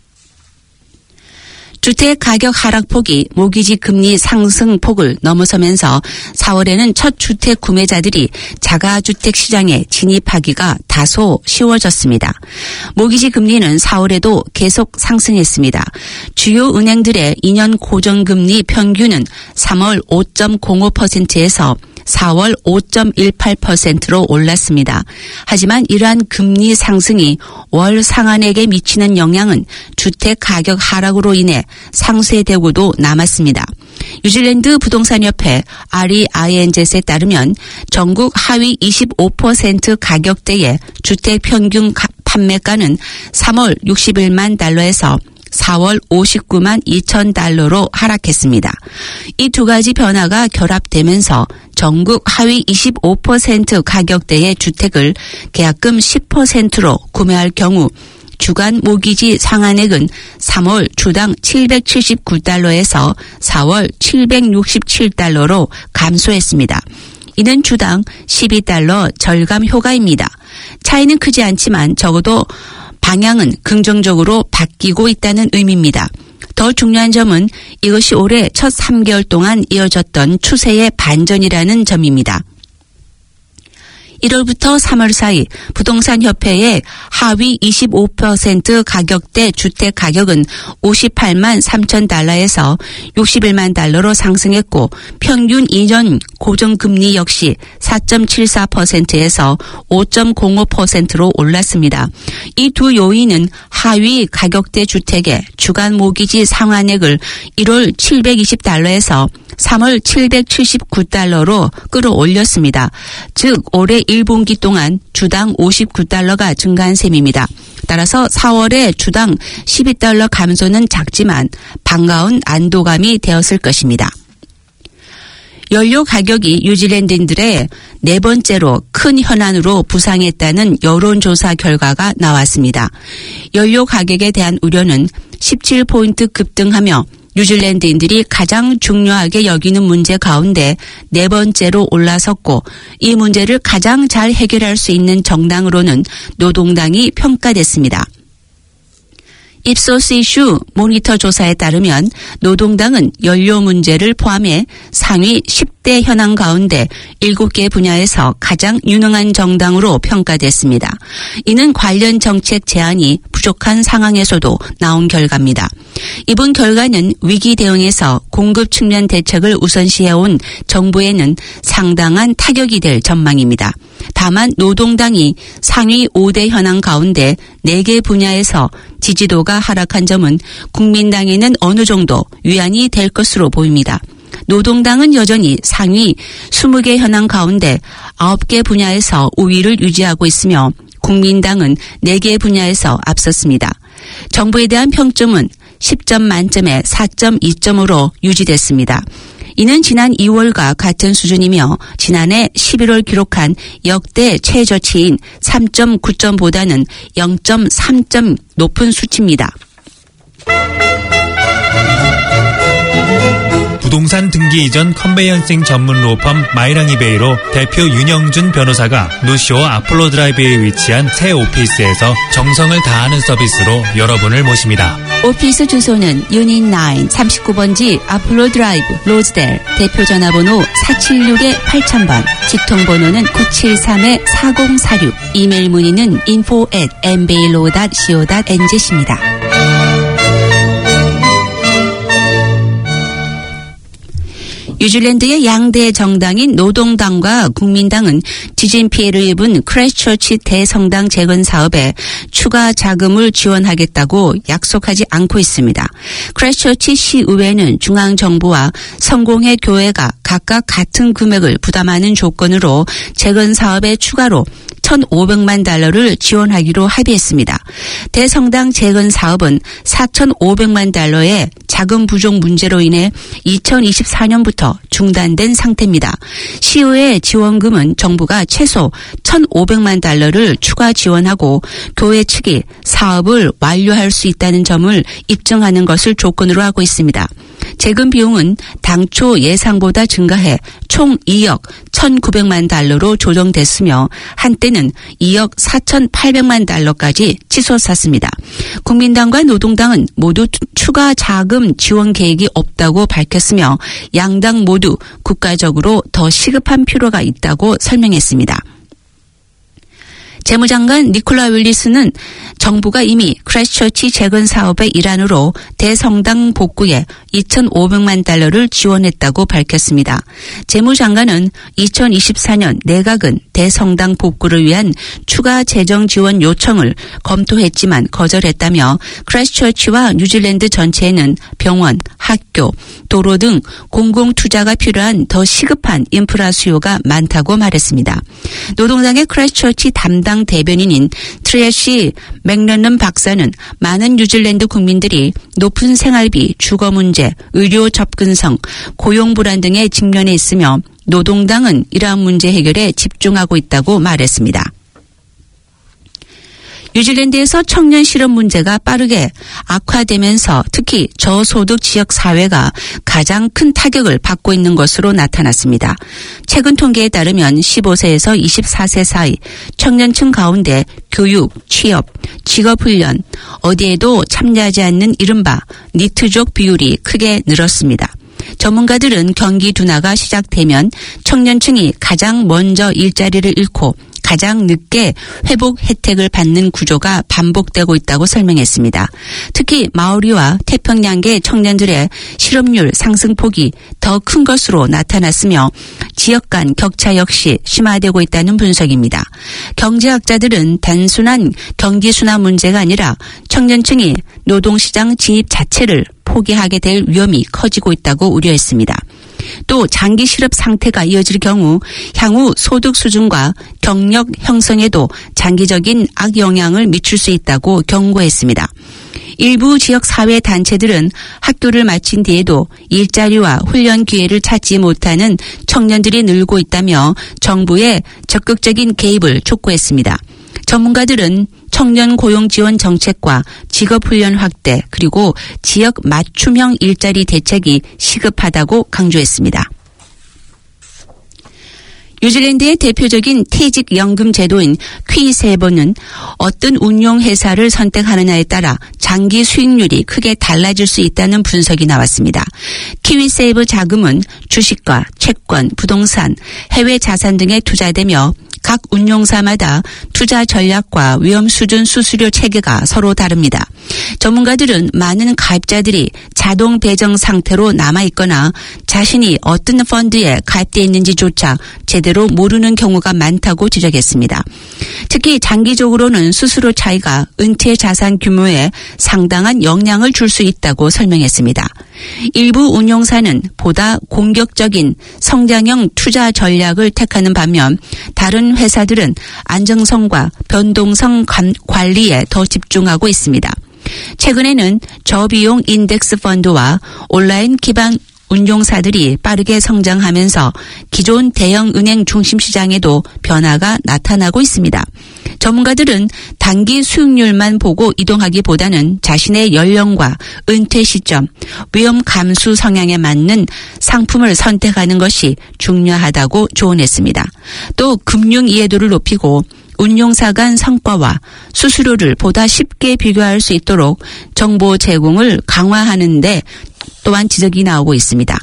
주택 가격 하락폭이 모기지 금리 상승폭을 넘어서면서 4월에는 첫 주택 구매자들이 자가주택 시장에 진입하기가 다소 쉬워졌습니다. 모기지 금리는 4월에도 계속 상승했습니다. 주요 은행들의 2년 고정금리 평균은 3월 5.05%에서 4월 5.18%로 올랐습니다. 하지만 이러한 금리 상승이 월 상한액에 미치는 영향은 주택 가격 하락으로 인해 상쇄되고도 남았습니다. 뉴질랜드 부동산협회 REINZ에 따르면 전국 하위 25% 가격대의 주택 평균 판매가는 3월 61만 달러에서 4월 59만 2천 달러로 하락했습니다. 이 두 가지 변화가 결합되면서 전국 하위 25% 가격대의 주택을 계약금 10%로 구매할 경우 주간 모기지 상한액은 3월 주당 779달러에서 4월 767달러로 감소했습니다. 이는 주당 12달러 절감 효과입니다. 차이는 크지 않지만 적어도 방향은 긍정적으로 바뀌고 있다는 의미입니다. 더 중요한 점은 이것이 올해 첫 3개월 동안 이어졌던 추세의 반전이라는 점입니다. 1월부터 3월 사이 부동산협회의 하위 25% 가격대 주택 가격은 58만 3천 달러에서 61만 달러로 상승했고 평균 2년 고정금리 역시 4.74%에서 5.05%로 올랐습니다. 이 두 요인은 하위 가격대 주택의 주간 모기지 상한액을 1월 720달러에서 3월 779달러로 끌어올렸습니다. 즉 올해 1분기 동안 주당 59달러가 증가한 셈입니다. 따라서 4월에 주당 12달러 감소는 작지만 반가운 안도감이 되었을 것입니다. 연료 가격이 뉴질랜드인들의 네 번째로 큰 현안으로 부상했다는 여론조사 결과가 나왔습니다. 연료 가격에 대한 우려는 17포인트 급등하며 뉴질랜드인들이 가장 중요하게 여기는 문제 가운데 네 번째로 올라섰고 이 문제를 가장 잘 해결할 수 있는 정당으로는 노동당이 평가됐습니다. 입소스 이슈 모니터 조사에 따르면 노동당은 연료 문제를 포함해 상위 10대 현안 가운데 7개 분야에서 가장 유능한 정당으로 평가됐습니다. 이는 관련 정책 제안이 부족한 상황에서도 나온 결과입니다. 이번 결과는 위기 대응에서 공급 측면 대책을 우선시해온 정부에는 상당한 타격이 될 전망입니다. 다만 노동당이 상위 5대 현안 가운데 4개 분야에서 지지도가 하락한 점은 국민당에는 어느 정도 위안이 될 것으로 보입니다. 노동당은 여전히 상위 20개 현안 가운데 9개 분야에서 우위를 유지하고 있으며 국민당은 4개 분야에서 앞섰습니다. 정부에 대한 평점은 10점 만점에 4.2점으로 유지됐습니다. 이는 지난 2월과 같은 수준이며 지난해 11월 기록한 역대 최저치인 3.9점보다는 0.3점 높은 수치입니다. 부동산 등기 이전 컨베이언싱 전문 로펌 마이랑이베이로 대표 윤영준 변호사가 노쇼 아폴로 드라이브에 위치한 새 오피스에서 정성을 다하는 서비스로 여러분을 모십니다. 오피스 주소는 유닛 9 39번지 아폴로 드라이브 로즈델, 대표 전화번호 476-8000번, 직통번호는 973-4046, 이메일 문의는 info@mbailo.co.nz입니다. 뉴질랜드의 양대 정당인 노동당과 국민당은 지진 피해를 입은 크라이스트처치 대성당 재건 사업에 추가 자금을 지원하겠다고 약속하지 않고 있습니다. 크라이스트처치 시의회는 중앙정부와 성공회 교회가 각각 같은 금액을 부담하는 조건으로 재건 사업에 추가로 1,500만 달러를 지원하기로 합의했습니다. 대성당 재건 사업은 4,500만 달러의 자금 부족 문제로 인해 2024년부터 중단된 상태입니다. 시의회 지원금은 정부가 최소 1,500만 달러를 추가 지원하고 교회 측이 사업을 완료할 수 있다는 점을 입증하는 것을 조건으로 하고 있습니다. 재건 비용은 당초 예상보다 증가해 총 2억 1,900만 달러로 조정됐으며 한때는 2억 4,800만 달러까지 치솟았습니다. 국민당과 노동당은 모두 추가 자금 지원 계획이 없다고 밝혔으며 양당 모두 국가적으로 더 시급한 필요가 있다고 설명했습니다. 재무장관 니콜라 윌리스는 정부가 이미 크라이스트처치 재건 사업의 일환으로 대성당 복구에 2,500만 달러를 지원했다고 밝혔습니다. 재무장관은 2024년 내각은 대성당 복구를 위한 추가 재정 지원 요청을 검토했지만 거절했다며 크라이스트처치와 뉴질랜드 전체에는 병원, 학교, 도로 등 공공투자가 필요한 더 시급한 인프라 수요가 많다고 말했습니다. 노동당의 크라이스트처치 담당 대변인인 트레시 맥런넌 박사는 많은 뉴질랜드 국민들이 높은 생활비, 주거 문제, 의료 접근성, 고용 불안 등에 직면해 있으며 노동당은 이러한 문제 해결에 집중하고 있다고 말했습니다. 뉴질랜드에서 청년 실업 문제가 빠르게 악화되면서 특히 저소득 지역 사회가 가장 큰 타격을 받고 있는 것으로 나타났습니다. 최근 통계에 따르면 15세에서 24세 사이 청년층 가운데 교육, 취업, 직업훈련, 어디에도 참여하지 않는 이른바 니트족 비율이 크게 늘었습니다. 전문가들은 경기 둔화가 시작되면 청년층이 가장 먼저 일자리를 잃고 가장 늦게 회복 혜택을 받는 구조가 반복되고 있다고 설명했습니다. 특히 마오리와 태평양계 청년들의 실업률 상승폭이 더 큰 것으로 나타났으며 지역 간 격차 역시 심화되고 있다는 분석입니다. 경제학자들은 단순한 경기 순환 문제가 아니라 청년층이 노동시장 진입 자체를 포기하게 될 위험이 커지고 있다고 우려했습니다. 또 장기 실업 상태가 이어질 경우 향후 소득 수준과 경력 형성에도 장기적인 악영향을 미칠 수 있다고 경고했습니다. 일부 지역 사회 단체들은 학교를 마친 뒤에도 일자리와 훈련 기회를 찾지 못하는 청년들이 늘고 있다며 정부의 적극적인 개입을 촉구했습니다. 전문가들은 청년 고용 지원 정책과 직업훈련 확대 그리고 지역 맞춤형 일자리 대책이 시급하다고 강조했습니다. 뉴질랜드의 대표적인 퇴직연금 제도인 퀴세이버는 어떤 운용회사를 선택하느냐에 따라 장기 수익률이 크게 달라질 수 있다는 분석이 나왔습니다. 키위세이버 자금은 주식과 채권, 부동산, 해외 자산 등에 투자되며 각 운용사마다 투자 전략과 위험 수준 수수료 체계가 서로 다릅니다. 전문가들은 많은 가입자들이 자동 배정 상태로 남아있거나 자신이 어떤 펀드에 가입되어 있는지조차 제대로 모르는 경우가 많다고 지적했습니다. 특히 장기적으로는 수수료 차이가 은퇴 자산 규모에 상당한 영향을 줄 수 있다고 설명했습니다. 일부 운용사는 보다 공격적인 성장형 투자 전략을 택하는 반면 다른 회사들은 안정성과 변동성 관리에 더 집중하고 있습니다. 최근에는 저비용 인덱스 펀드와 온라인 기반 운용사들이 빠르게 성장하면서 기존 대형 은행 중심 시장에도 변화가 나타나고 있습니다. 전문가들은 단기 수익률만 보고 이동하기보다는 자신의 연령과 은퇴 시점, 위험 감수 성향에 맞는 상품을 선택하는 것이 중요하다고 조언했습니다. 또 금융 이해도를 높이고 운용사 간 성과와 수수료를 보다 쉽게 비교할 수 있도록 정보 제공을 강화하는 데 또한 지적이 나오고 있습니다.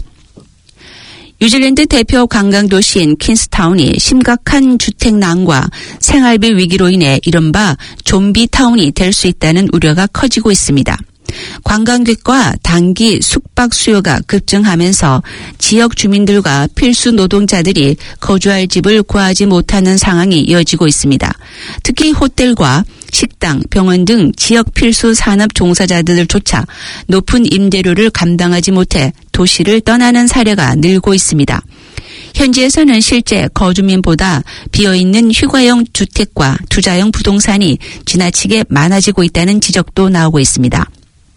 뉴질랜드 대표 관광도시인 퀸스타운이 심각한 주택난과 생활비 위기로 인해 이른바 좀비타운이 될 수 있다는 우려가 커지고 있습니다. 관광객과 단기 숙박 수요가 급증하면서 지역 주민들과 필수 노동자들이 거주할 집을 구하지 못하는 상황이 이어지고 있습니다. 특히 호텔과 식당, 병원 등 지역 필수 산업 종사자들조차 높은 임대료를 감당하지 못해 도시를 떠나는 사례가 늘고 있습니다. 현지에서는 실제 거주민보다 비어있는 휴가용 주택과 투자용 부동산이 지나치게 많아지고 있다는 지적도 나오고 있습니다.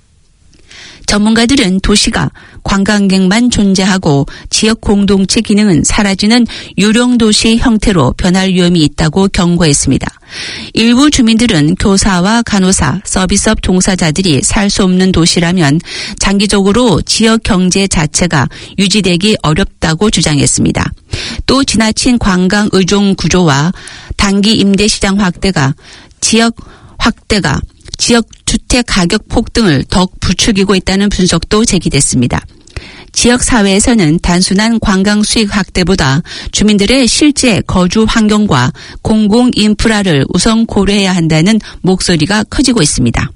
전문가들은 도시가 관광객만 존재하고 지역 공동체 기능은 사라지는 유령도시 형태로 변할 위험이 있다고 경고했습니다. 일부 주민들은 교사와 간호사, 서비스업 종사자들이 살 수 없는 도시라면 장기적으로 지역 경제 자체가 유지되기 어렵다고 주장했습니다. 또 지나친 관광 의존 구조와 단기 임대 시장 확대가 지역 주택 가격 폭등을 더욱 부추기고 있다는 분석도 제기됐습니다. 지역 사회에서는 단순한 관광 수익 확대보다 주민들의 실제 거주 환경과 공공 인프라를 우선 고려해야 한다는 목소리가 커지고 있습니다.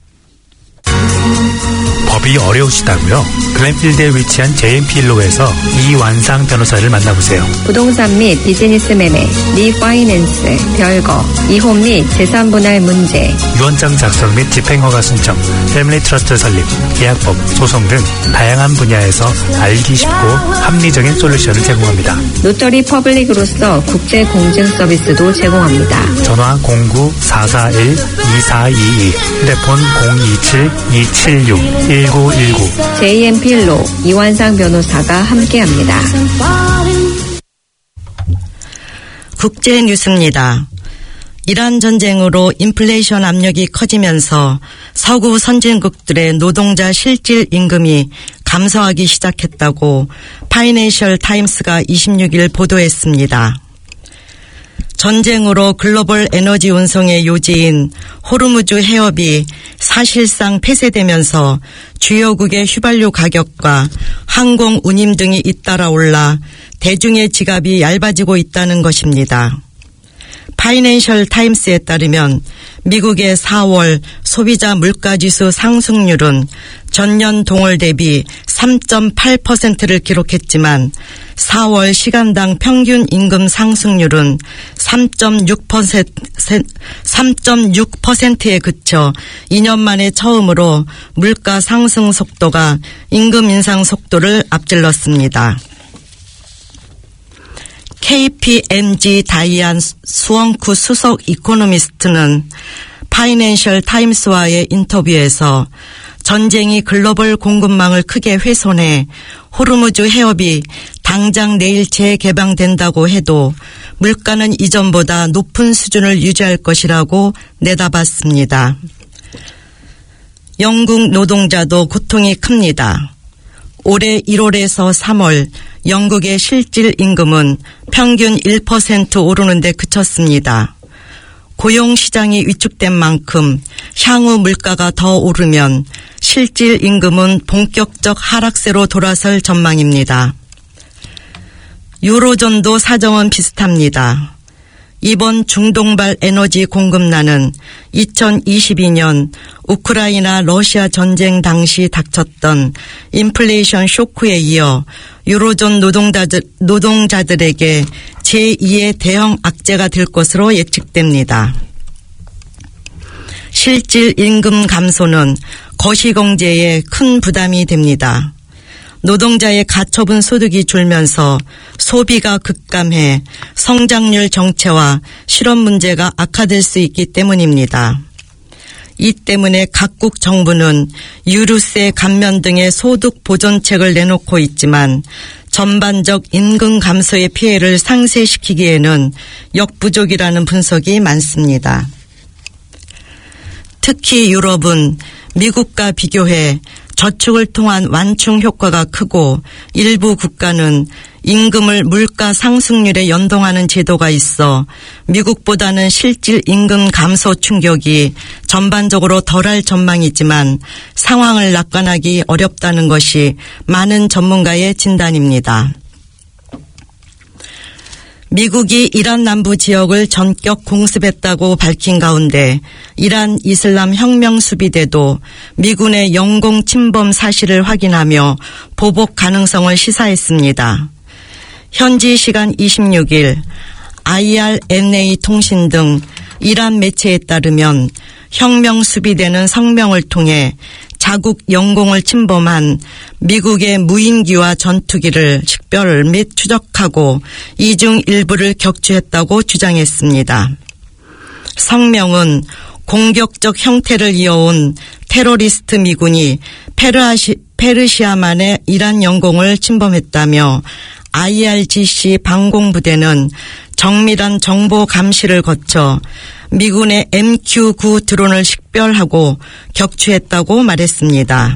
법이 어려우시다고요? 글렌필드에 위치한 JMP일로에서 이완상 변호사를 만나보세요. 부동산 및 비즈니스 매매, 리파이낸스, 별거, 이혼 및 재산 분할 문제, 유언장 작성 및 집행허가 신청, 패밀리 트러스트 설립, 계약법, 소송 등 다양한 분야에서 알기 쉽고 합리적인 솔루션을 제공합니다. 노터리 퍼블릭으로서 국제 공증 서비스도 제공합니다. 전화 09-441-2422, 휴대폰 027-276-1919. JMP로 이완상 변호사가 함께합니다. 국제 뉴스입니다. 이란 전쟁으로 인플레이션 압력이 커지면서 서구 선진국들의 노동자 실질 임금이 감소하기 시작했다고 파이낸셜 타임스가 26일 보도했습니다. 전쟁으로 글로벌 에너지 운송의 요지인 호르무즈 해협이 사실상 폐쇄되면서 주요국의 휘발유 가격과 항공 운임 등이 잇따라 올라 대중의 지갑이 얇아지고 있다는 것입니다. 파이낸셜 타임스에 따르면 미국의 4월 소비자 물가지수 상승률은 전년 동월 대비 3.8%를 기록했지만 4월 시간당 평균 임금 상승률은 3.6%에 그쳐 2년 만에 처음으로 물가 상승 속도가 임금 인상 속도를 앞질렀습니다. KPMG 다이안 수엉쿠 수석 이코노미스트는 파이낸셜 타임스와의 인터뷰에서 전쟁이 글로벌 공급망을 크게 훼손해 호르무즈 해협이 당장 내일 재개방된다고 해도 물가는 이전보다 높은 수준을 유지할 것이라고 내다봤습니다. 영국 노동자도 고통이 큽니다. 올해 1월에서 3월 영국의 실질 임금은 평균 1% 오르는 데 그쳤습니다. 고용시장이 위축된 만큼 향후 물가가 더 오르면 실질 임금은 본격적 하락세로 돌아설 전망입니다. 유로존도 사정은 비슷합니다. 이번 중동발 에너지 공급난은 2022년 우크라이나 러시아 전쟁 당시 닥쳤던 인플레이션 쇼크에 이어 유로존 노동자들에게 제2의 대형 악재가 될 것으로 예측됩니다. 실질 임금 감소는 거시경제에 큰 부담이 됩니다. 노동자의 가처분 소득이 줄면서 소비가 급감해 성장률 정체와 실업 문제가 악화될 수 있기 때문입니다. 이 때문에 각국 정부는 유류세 감면 등의 소득 보전책을 내놓고 있지만 전반적 임금 감소의 피해를 상쇄시키기에는 역부족이라는 분석이 많습니다. 특히 유럽은 미국과 비교해 저축을 통한 완충 효과가 크고 일부 국가는 임금을 물가 상승률에 연동하는 제도가 있어 미국보다는 실질 임금 감소 충격이 전반적으로 덜할 전망이지만 상황을 낙관하기 어렵다는 것이 많은 전문가의 진단입니다. 미국이 이란 남부 지역을 전격 공습했다고 밝힌 가운데 이란 이슬람 혁명 수비대도 미군의 영공 침범 사실을 확인하며 보복 가능성을 시사했습니다. 현지 시간 26일 IRNA 통신 등 이란 매체에 따르면 혁명 수비대는 성명을 통해 자국 영공을 침범한 미국의 무인기와 전투기를 식별 및 추적하고 이중 일부를 격추했다고 주장했습니다. 성명은 공격적 형태를 이어온 테러리스트 미군이 페르시아만의 이란 영공을 침범했다며 IRGC 방공부대는 정밀한 정보 감시를 거쳐 미군의 MQ-9 드론을 식별하고 격추했다고 말했습니다.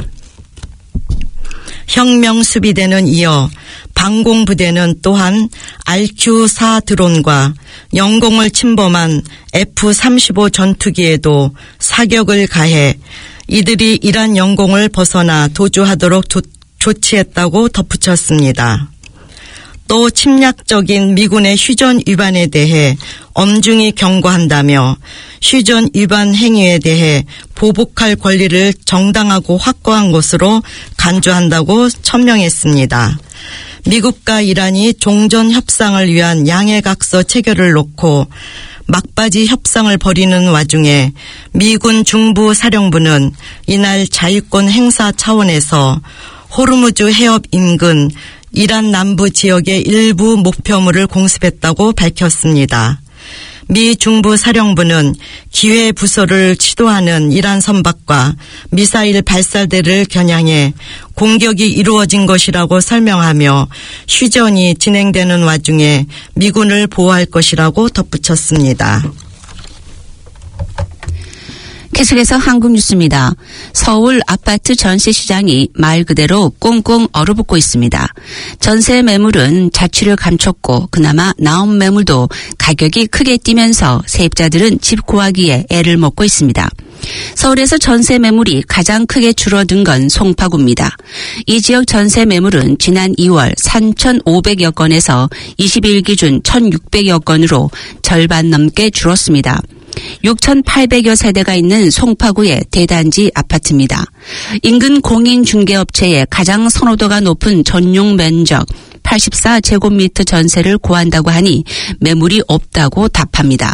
혁명수비대는 이어 방공부대는 또한 RQ-4 드론과 영공을 침범한 F-35 전투기에도 사격을 가해 이들이 이란 영공을 벗어나 도주하도록 조치했다고 덧붙였습니다. 또 침략적인 미군의 휴전 위반에 대해 엄중히 경고한다며 휴전 위반 행위에 대해 보복할 권리를 정당하고 확고한 것으로 간주한다고 천명했습니다. 미국과 이란이 종전 협상을 위한 양해각서 체결을 놓고 막바지 협상을 벌이는 와중에 미군 중부 사령부는 이날 자유권 행사 차원에서 호르무즈 해협 인근 이란 남부 지역의 일부 목표물을 공습했다고 밝혔습니다. 미 중부 사령부는 기회 부서를 시도하는 이란 선박과 미사일 발사대를 겨냥해 공격이 이루어진 것이라고 설명하며 휴전이 진행되는 와중에 미군을 보호할 것이라고 덧붙였습니다. 계속해서 한국 뉴스입니다. 서울 아파트 전세 시장이 말 그대로 꽁꽁 얼어붙고 있습니다. 전세 매물은 자취를 감췄고 그나마 나온 매물도 가격이 크게 뛰면서 세입자들은 집 구하기에 애를 먹고 있습니다. 서울에서 전세 매물이 가장 크게 줄어든 건 송파구입니다. 이 지역 전세 매물은 지난 2월 3,500여 건에서 20일 기준 1,600여 건으로 절반 넘게 줄었습니다. 6,800여 세대가 있는 송파구의 대단지 아파트입니다. 인근 공인중개업체에 가장 선호도가 높은 전용 면적 84제곱미터 전세를 구한다고 하니 매물이 없다고 답합니다.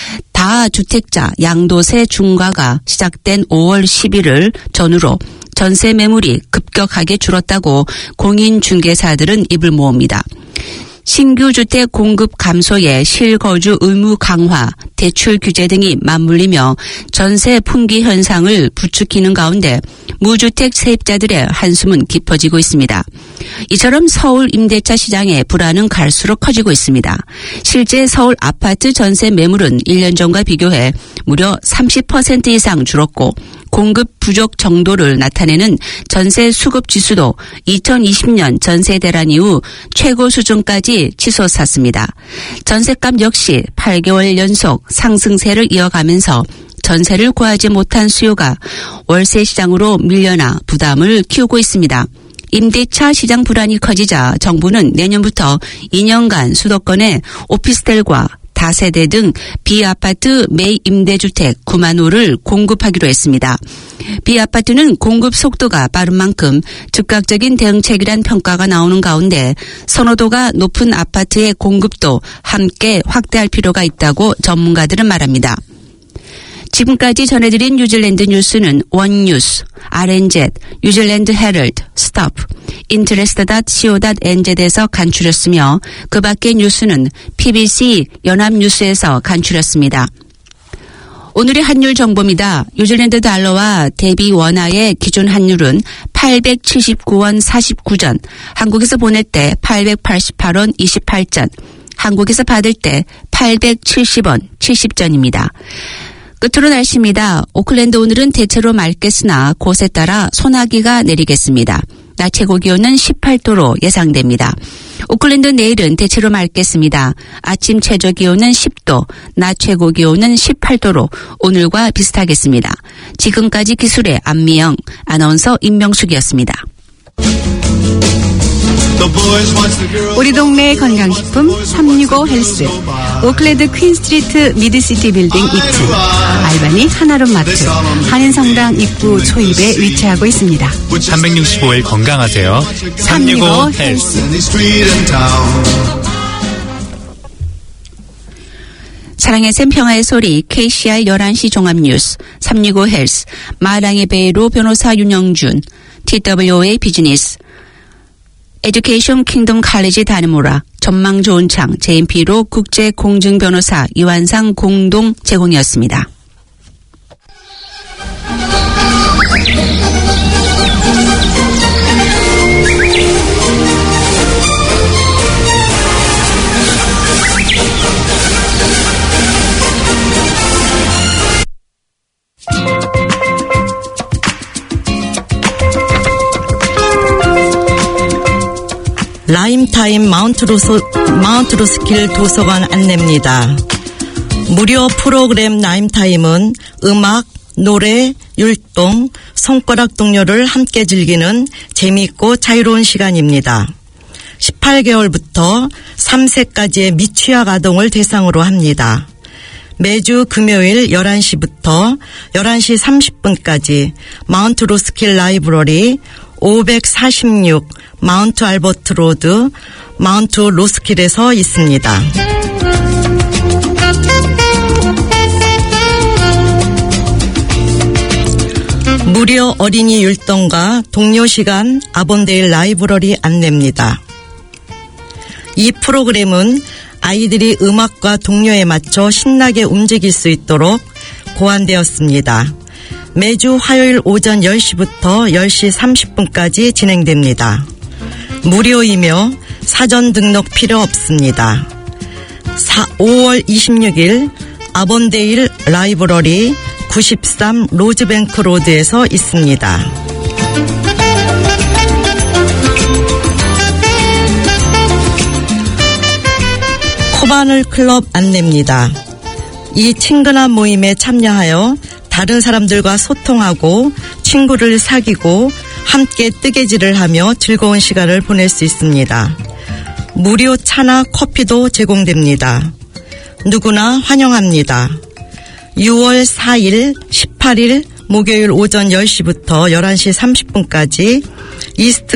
다주택자 양도세 중과가 시작된 5월 11일 전후로 전세 매물이 급격하게 줄었다고 공인중개사들은 입을 모읍니다. 신규 주택 공급 감소에 실거주 의무 강화, 대출 규제 등이 맞물리며 전세 풍기 현상을 부추기는 가운데 무주택 세입자들의 한숨은 깊어지고 있습니다. 이처럼 서울 임대차 시장의 불안은 갈수록 커지고 있습니다. 실제 서울 아파트 전세 매물은 1년 전과 비교해 무려 30% 이상 줄었고 공급 부족 정도를 나타내는 전세 수급 지수도 2020년 전세 대란 이후 최고 수준까지 치솟았습니다. 전세값 역시 8개월 연속 상승세를 이어가면서 전세를 구하지 못한 수요가 월세 시장으로 밀려나 부담을 키우고 있습니다. 임대차 시장 불안이 커지자 정부는 내년부터 2년간 수도권의 오피스텔과 다세대 등 비아파트 매임대주택 9만 호를 공급하기로 했습니다. 비아파트는 공급 속도가 빠른 만큼 즉각적인 대응책이란 평가가 나오는 가운데 선호도가 높은 아파트의 공급도 함께 확대할 필요가 있다고 전문가들은 말합니다. 지금까지 전해드린 뉴질랜드 뉴스는 원뉴스, RNZ, 뉴질랜드 헤럴드, 스톱, interest.co.nz에서 간추렸으며 그 밖의 뉴스는 PBC 연합뉴스에서 간추렸습니다. 오늘의 환율 정보입니다. 뉴질랜드 달러와 대비 원화의 기준 환율은 879원 49전, 한국에서 보낼 때 888원 28전, 한국에서 받을 때 870원 70전입니다. 끝으로 날씨입니다. 오클랜드 오늘은 대체로 맑겠으나 곳에 따라 소나기가 내리겠습니다. 낮 최고 기온은 18도로 예상됩니다. 오클랜드 내일은 대체로 맑겠습니다. 아침 최저 기온은 10도, 낮 최고 기온은 18도로 오늘과 비슷하겠습니다. 지금까지 기술의 안미영, 아나운서 임명숙이었습니다. 우리 동네 건강식품 365 헬스, 오클랜드 퀸스트리트 미드시티 빌딩 2층, 알바니 하나룸 마트, 한인성당 입구 초입에 위치하고 있습니다. 365일 건강하세요. 365 헬스. 사랑의 샘 평화의 소리 KCR 11시 종합뉴스 365 헬스 마랑의 베이로 변호사 윤영준 TWOA 비즈니스 에듀케이션 킹덤 칼리지 다니모라 전망 좋은 창 JMP로 국제공증변호사 이완상 공동 제공이었습니다. 라임타임 마운트 로스킬 도서관 안내입니다. 무료 프로그램 라임타임은 음악, 노래, 율동, 손가락 동요를 함께 즐기는 재미있고 자유로운 시간입니다. 18개월부터 3세까지의 미취학 아동을 대상으로 합니다. 매주 금요일 11시부터 11시 30분까지 마운트 로스킬 라이브러리 546 마운트 알버트 로드 마운트 로스킬에서 있습니다. 무료 어린이 율동과 동료 시간 아본데일 라이브러리 안내입니다. 이 프로그램은 아이들이 음악과 동요에 맞춰 신나게 움직일 수 있도록 고안되었습니다. 매주 화요일 오전 10시부터 10시 30분까지 진행됩니다. 무료이며 사전 등록 필요 없습니다. 5월 26일 아본데일 라이브러리 93 로즈뱅크 로드에서 있습니다. 코바늘 클럽 안내입니다. 이 친근한 모임에 참여하여 다른 사람들과 소통하고 친구를 사귀고 함께 뜨개질을 하며 즐거운 시간을 보낼 수 있습니다. 무료 차나 커피도 제공됩니다. 누구나 환영합니다. 6월 4일, 18일 목요일 오전 10시부터 11시 30분까지 이스트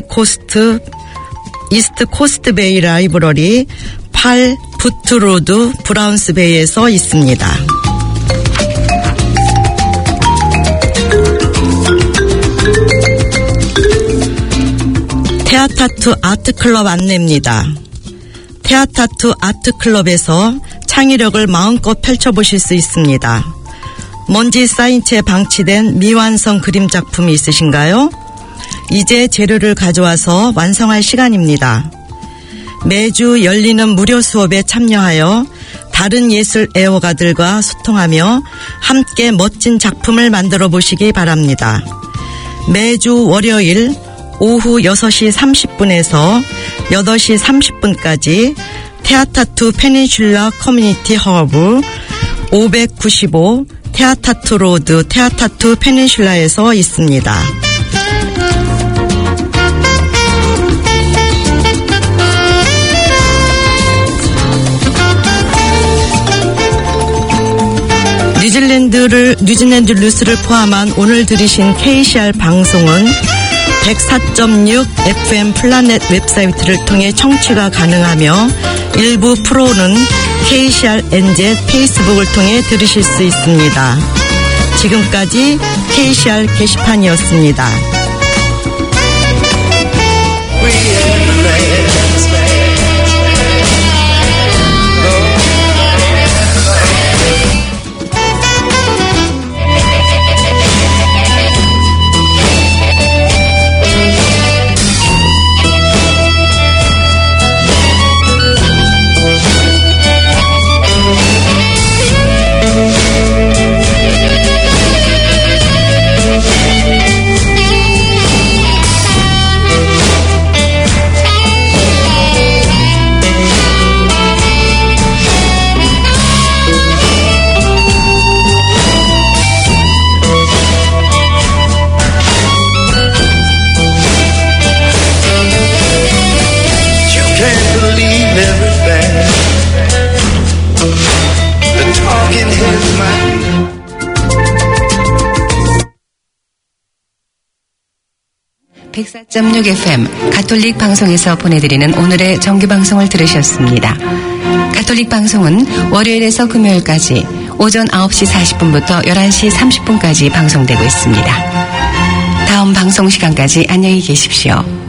코스트 베이 라이브러리 8 부트로드 브라운스 베이에서 있습니다. 테아타투 아트클럽 안내입니다. 테아타투 아트클럽에서 창의력을 마음껏 펼쳐보실 수 있습니다. 먼지 쌓인 채 방치된 미완성 그림 작품이 있으신가요? 이제 재료를 가져와서 완성할 시간입니다. 매주 열리는 무료 수업에 참여하여 다른 예술 애호가들과 소통하며 함께 멋진 작품을 만들어 보시기 바랍니다. 매주 월요일 오후 6시 30분에서 8시 30분까지 테아타투 페닌슐라 커뮤니티 허브 595 테아타투 로드 테아타투 페닌슐라에서 있습니다. 뉴질랜드 뉴스를 포함한 오늘 들으신 KCR 방송은 104.6 FM 플라넷 웹사이트를 통해 청취가 가능하며 일부 프로는 KCR NZ 페이스북을 통해 들으실 수 있습니다. 지금까지 KCR 게시판이었습니다. (104.6) FM 가톨릭 방송에서 보내드리는 오늘의 정규방송을 들으셨습니다. 가톨릭 방송은 월요일에서 금요일까지 오전 9시 40분부터 11시 30분까지 방송되고 있습니다. 다음 방송 시간까지 안녕히 계십시오.